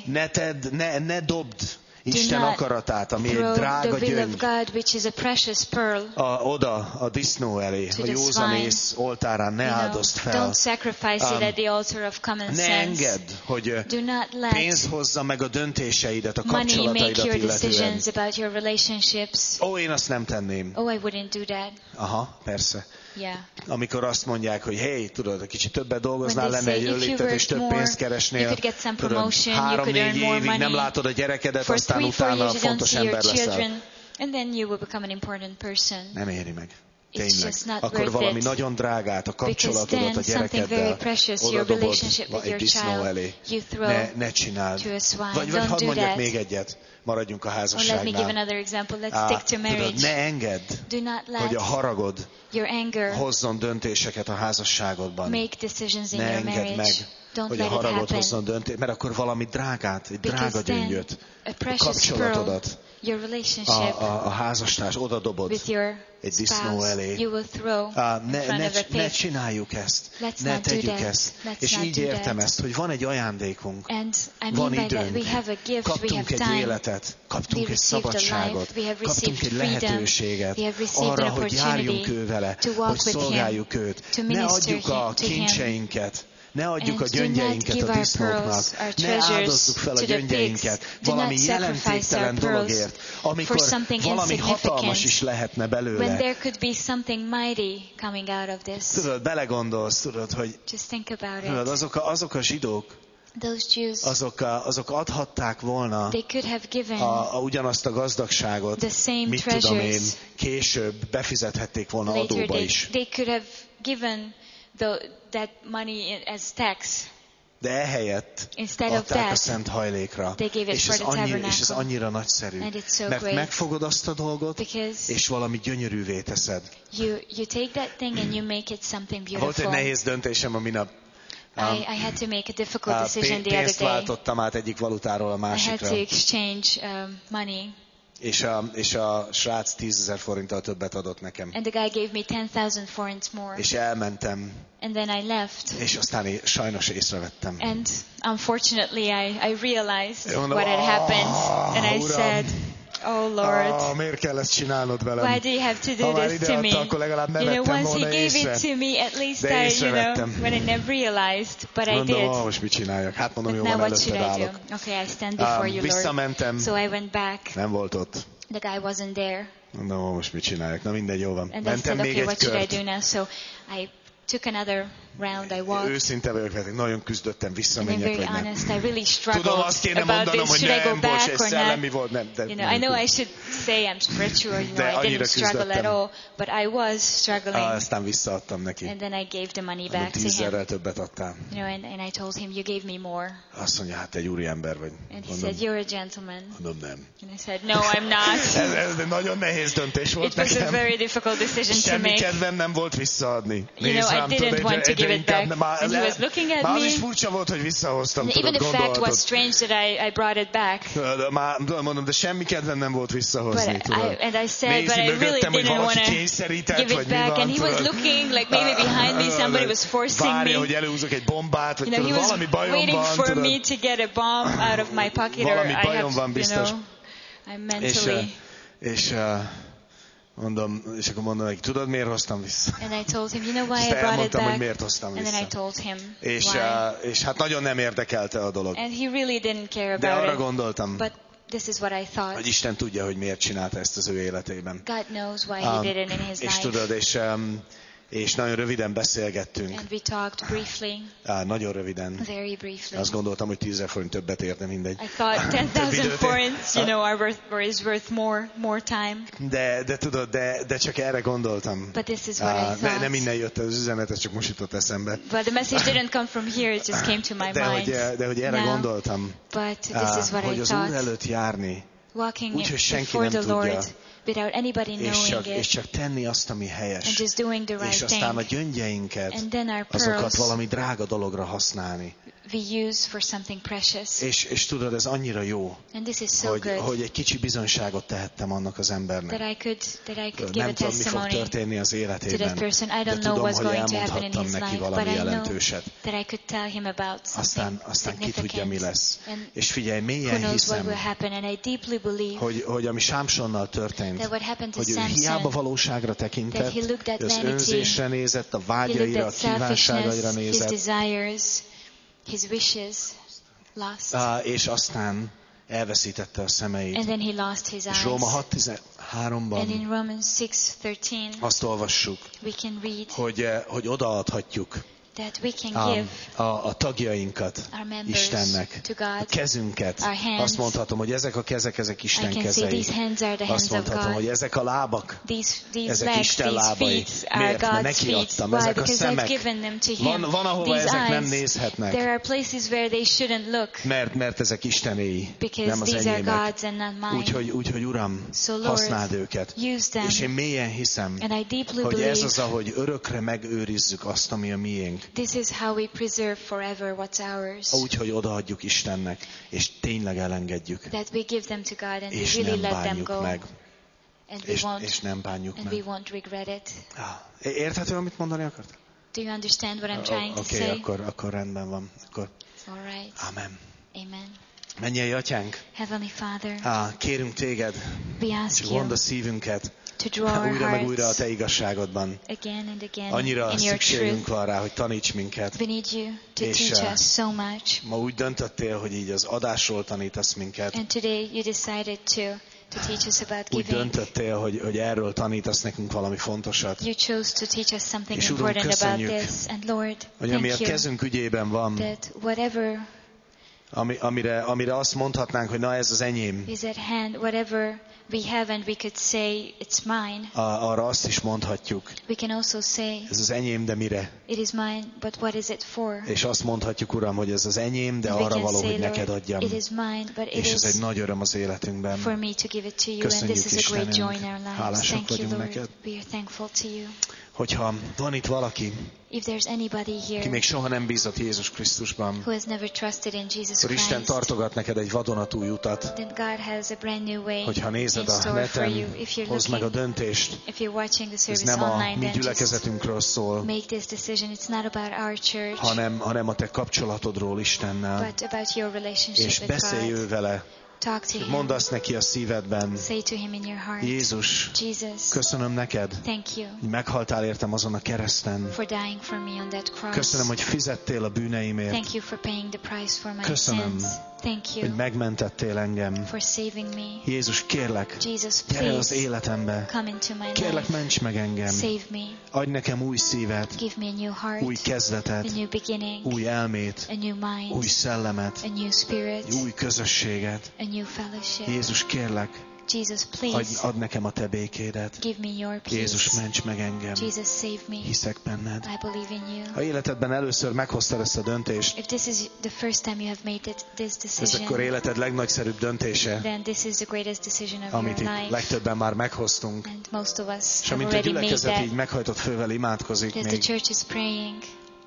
Ne dobd Isten not akaratát, ami egy Throw drága the will of gyöngy, God, which is a precious pearl, oda a disznó elé, to a the józanész oltárán ne áldozd fel. don't sacrifice it at the altar of common Ne sense. engedd, hogy Do not let pénz hozza meg a döntéseidet, a money make kapcsolataidat your illetően. decisions about your relationships. Én azt nem tenném. Oh, I wouldn't do that. Aha, persze. Yeah. Amikor azt mondják, hogy hey, tudod, egy kicsit többet When dolgoznál, they lenne say egy if you ölléptetés, worked több more, pénzt you keresnél, could get some tudod, promotion, you could earn 3-4 more évig nem money. látod a gyerekedet, For aztán 3-4 utána years you don't fontos see your ember leszel. children, and then you will become an important person. Nem éri meg. It's Tényleg. just not Akkor worth valami it. nagyon drágát, a Because kapcsolatodat a then something very gyerekeddel precious, your oda dobod relationship with egy your disznó child, elé. you throw Ne csináld. to a swine. Vagy Don't hadd do mondjak that. még egyet. Maradjunk a Or let me give házasságnál. another example. Let's stick to Tudod, marriage. ne engedd, Do not hogy let a haragod your anger hozzon döntéseket a házasságodban. make decisions in Ne your engedd meg, marriage. Don't hogy a let it haragod happen. hozzon döntést, mert akkor valami drágát, egy drága Because then gyöngyöt, a a precious pearl, kapcsolatodat, your relationship a házastárs oda dobod with your egy disznó spouse, elé. you will throw in front of a Ne pig. csináljuk ezt, Let's ne not do tegyük that. ezt. Let's És not így do értem that. ezt, hogy van egy ajándékunk, And I van mean by that időnk, we have a gift, we kaptunk have egy time, életet, kaptunk we egy received a szabadságot, life, we have kaptunk received egy freedom, lehetőséget we have received arra, an hogy járjunk opportunity ő vele, to walk hogy with him, szolgáljuk őt. to Ne minister adjuk a to him. kincseinket, ne adjuk a And do not gyöngyeinket give a our disznóknak, pearls, our ne treasures áldozzuk fel a to the gyöngyeinket pigs. Do valami not sacrifice jelentéktelen our pearls dologért, amikor for something valami hatalmas insignificant, is lehetne when belőle. there could be something mighty coming out of this. Tudod, belegondolsz, tudod, hogy Just think about tudod, it. azok a zsidók, Those Jews, azok adhatták volna they could have given ugyanazt a gazdagságot, the same mit tudom én, treasures. később befizethették volna Later adóba is. they could have given that money as tax. De ehelyett Instead of adták a that, szent hajlékra. they gave it És for ez, the és ez tabernacle. annyira nagyszerű. And it's so Mert great. megfogod azt a dolgot, Because és valami gyönyörűvé teszed. you take that thing and you make it something Volt egy beautiful. nehéz döntésem a minap. I had to make a difficult decision the other Pénzt day. váltottam át egyik valutáról a I had másikra. to exchange money, És a srác 10 000 forinttal többet adott nekem. and the guy gave me 10,000 forints more. És elmentem, And then I left, és aztán sajnos észrevettem. and unfortunately I realized Mondom, what had happened, and I Uram, said, "Oh Lord, miért kell ezt csinálnod velem? why do you have to Ha do már this ide to me?" adta, akkor legalább ne You know, vettem once he volna gave észre. it to me, at least De I, észrevettem. when I never realized, but I Mondom, did. most mit csináljak? Hát mondom, jó Now van, what should előtted I do? állok. Okay, I stand before you, Lord. Visszamentem, So I went back. nem volt ott. The guy wasn't there. Mondom, most mit csináljak? Na mindegy, jó van. And I Mentem said, még okay, egy what should I kört. do now? So I took another round. I walked. Őszinte vagyok veletek, nagyon küzdöttem, And I'm visszamenjek, very vagy nem. honest, I really struggled Tudom, azt kéne about mondanom, this. hogy Should I go nem, bocs, back ez or szellemi not? volt, nem. De You know, I know I should say I'm spiritual, De I annyira didn't struggle at küzdöttem. all, but I was struggling. Aztán visszaadtam neki. And then I gave the money Mondom, back to 10 him. 000-rel többet adtál. You know, and I told him, you gave me more. Azt mondja, hát te egy úriember vagy. And he Mondom, said, you're a gentleman. mondom, nem. And I said, no, I'm not. Ez egy nagyon nehéz döntés volt It was a nekem. very difficult decision to Semmi make. kedvem nem volt visszaadni. You know, I didn't want to give it back. And he was looking at Már me. is furcsa volt, hogy visszahoztam, And tudod, even the fact was gondolhatod. strange that I brought it back. Már mondom, de semmi kedvem nem volt visszahozni, But tudod. and I said, but Nézi I really mögöttem, hogy didn't valaki want to kényszerített, give vagy it mi back. van, And he was tudod. looking like maybe behind me somebody was forcing Várja, me. hogy előhúzok egy bombát, vagy You know, he tudod, was valami bajom waiting van, for tudod. me to get a bomb out of my pocket, or Valami I bajom have, van you biztos. know, I'm mentally. És mondom, és akkor mondom neki, tudod, miért hoztam vissza? And I told him, you know why Ezt I brought it elmondtam, hogy back? miért hoztam And then I vissza. told him És, why. és hát nagyon nem érdekelte a dolog. And he really didn't care De arra about it. gondoltam, But this is what I thought. hogy Isten tudja, hogy miért csinálta ezt az ő életében. God knows why he did it in his És life. tudod, és nagyon röviden beszélgettünk. And we talked briefly, Nagyon röviden. very briefly. Azt gondoltam, hogy 10 000 forint többet érne, mindegy. I thought 10,000 forints, you know, is worth more time. De tudod, de csak erre gondoltam. But this is what I thought. Nem innen jött az üzenet, ez csak most jutott eszembe. But the message didn't come from here, it just came to my mind. De hogy erre now. gondoltam, But this is what hogy I az Úr thought. előtt járni, Walking úgy, hogy senki before nem the tudja, Lord without anybody knowing és it, csak tenni azt, ami and helyes. just doing the right És aztán a thing. gyöngyeinket, And then our azokat pearls valami drága dologra használni. we use for something precious. És tudod, ez annyira jó, And this is so good hogy egy kicsi bizonyságot tehettem annak az embernek. that I could give Nem a tudom, mi fog testimony történni az to that életében, person. I de don't know tudom, what's hogy going to happen in elmondhattam his neki life, but valami I know jelentőset. that I could tell him about something Aztán ki tudja, mi significant. lesz. And És figyelj, who mélyen knows what hiszem, will happen? And I deeply believe hogy ami Sámsonnal történt, that what happened to hogy ő hiába Samson, valóságra tekintett, that he looked at az vanity, önzésre nézett, a he vágyaira, a looked at kívánságaira selfishness, his nézett, desires, his wishes, lust, és aztán elveszítette a szemeit. and then he lost his És eyes. Róma And 6:13-ban in Romans 6:13, azt olvassuk, we can read hogy odaadhatjuk that we can give a tagjainkat our members Istennek, to a God. kezünket. Our hands. Azt mondhatom, hogy ezek a kezek, ezek I Isten can say kezei. these hands are the hands Azt of mondhatom, hogy God. ezek a lábak, These ezek legs, Isten these lábai. feet are Miért? Mert God's neki feet. adtam. Why? Ezek a Because I've szemek. given them to Him. Van, ahova These ezek nem eyes, nézhetnek. there are places where they shouldn't look Mert ezek Istenéi, because nem az these are enyémek. God's and not mine. Úgyhogy Uram, So Lord, használd őket. use them. És én mélyen hiszem, And I deeply hogy ez believe az, ahogy örökre megőrizzük azt, ami a miénk. this is how we preserve forever what's ours. Úgy, hogy odaadjuk Istennek, és tényleg elengedjük. That we give them to God and És we really nem let them bánjuk go. meg. And we És nem bánjuk and meg. we won't regret it. Érthető, amit mondani akart? Do you understand what I'm trying to Oké, say? akkor rendben van. Akkor All right. amen. Amen. Mennyei Atyánk, Heavenly Father, kérünk Téged, we ask és you vond a szívünket to draw our újra meg újra a hearts Te igazságodban. again and again Annyira in your szükségünk truth. van rá, hogy taníts minket. We need you to És, teach us so much. Ma úgy döntöttél, hogy így az adásról tanítasz minket. And today you decided to teach us about Úgy giving. döntöttél, hogy erről tanítasz nekünk valami fontosat. You chose to teach us something És Uram, important about köszönjük, this. And Lord, Hogy ami a thank you kezünk ügyében van, that whatever amire azt mondhatnánk, hogy na ez az enyém, is at hand, whatever we have and we could say it's mine, arra azt is mondhatjuk, we can also say ez az enyém, de mire? it is mine, but what is it for? És azt mondhatjuk, Uram, hogy ez az enyém, de And we arra can való, say, hogy neked Lord, adjam. it is mine, but it És ez egy is nagy öröm az életünkben. for me to give it to you, and Köszönjük, this is a great joy in our Istenünk. lives. Hálásak Thank you, vagyunk Lord. neked. We are thankful to you. Hogyha van itt valaki, If there's anybody ki here még soha nem bízott Jézus Krisztusban, who has never trusted in Jesus akkor Isten Christ, tartogat neked egy vadonatúj utat. then God has a brand new way Hogyha in nézed a store for you. neten, If you're hozd meg a looking, döntést. if you're watching the Ez service nem a online, mi then just gyülekezetünkről szól, make this decision. It's not about our church, hanem a te kapcsolatodról Istennel. but about your relationship És with beszélj God. ő vele. Talk to Mondd Him. azt neki a szívedben. Say to Him in your heart, Jézus, Jesus, köszönöm neked, thank you hogy meghaltál értem azon a kereszten. for dying for me on that cross. Köszönöm, hogy fizettél a bűneimért, Thank you for paying the price for my Köszönöm, sins. Thank hogy you megmentettél engem. for saving me. Jézus, kérlek, Jesus, gyere az please életembe. come into my Kérlek, life. ments meg engem. Save me. Adj nekem új szívet, Give me a new heart, új kezdetet, a new beginning, új elmét, a new mind, új szellemet, a new spirit, egy új közösséget. a new fellowship. Jézus, kérlek, Jesus, please add nekem a te békédet. give me your Jézus, peace. ments meg engem. Jesus, save me. Hiszek benned. I believe in you. Ha életedben először meghoztad ezt a döntést, If this is the first time you have made this ez akkor decision, életed legnagyszerűbb döntése, then this is the greatest decision of amit your itt life. legtöbben már meghoztunk. And most of us És have amint a already made gyülekezet that. így meghajtott fővel imádkozik As the még, church is praying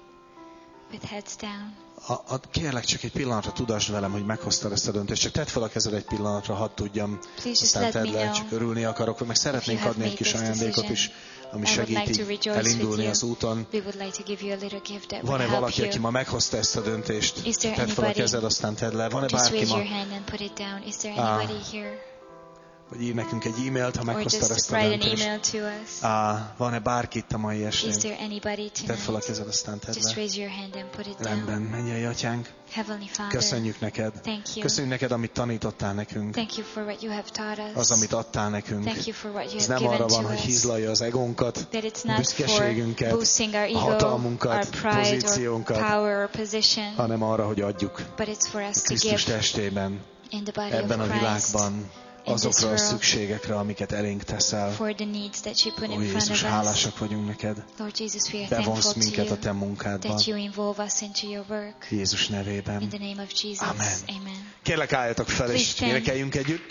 with heads down, kérlek csak egy pillanatra tudasd velem, hogy meghoztad ezt a döntést. Csak tedd fel a kezed egy pillanatra, hadd tudjam. please just Aztán let me tedd le, know. csak örülni akarok, meg szeretnénk you have adni egy made kis this ajándékot decision. is, ami I would segít like to így rejoice with elindulni you. az úton. We would like to give you a little gift that will Van-e help valaki, aki you. ma meghozta ezt a döntést? Is there Tedd fel a anybody? kezed, aztán tedd le. Van-e Just bárki raise ma, your hand and put it down. Is there anybody here? vagy ír nekünk egy e-mailt, ha Or meghoztad just ezt a write an döntést? email to us. Van-e bárki itt a mai Is estén? there anybody Tedd fel a tonight? kezed, aztán tedd Just le. raise your hand and put it Rendben, down. mennyei atyánk, Heavenly Father, köszönjük neked. thank you. Köszönjük neked, amit tanítottál nekünk. Thank you for what you have taught us. Az, amit adtál nekünk. Thank you for what you Ez have nem given arra van, to hogy us. hízlalja az egónkat, That it's a not for büszkeségünket, boosting our a ego, hatalmunkat, our pride, or pozíciónkat, power, or position, hanem arra, hogy adjuk but it's for us to Krisztus give testében, in the body ebben a of Christ világban, azokra a szükségekre, amiket elénk teszel. for the needs that you put Ó in front Jézus, of us. hálásak vagyunk neked. Lord Jesus, we are Bevonsz thankful to minket a te you munkádba. that you involve us into your work. Jézus nevében. In the name of Jesus, Amen. amen. Kérlek, álljatok fel, és Please stand. énekeljünk együtt.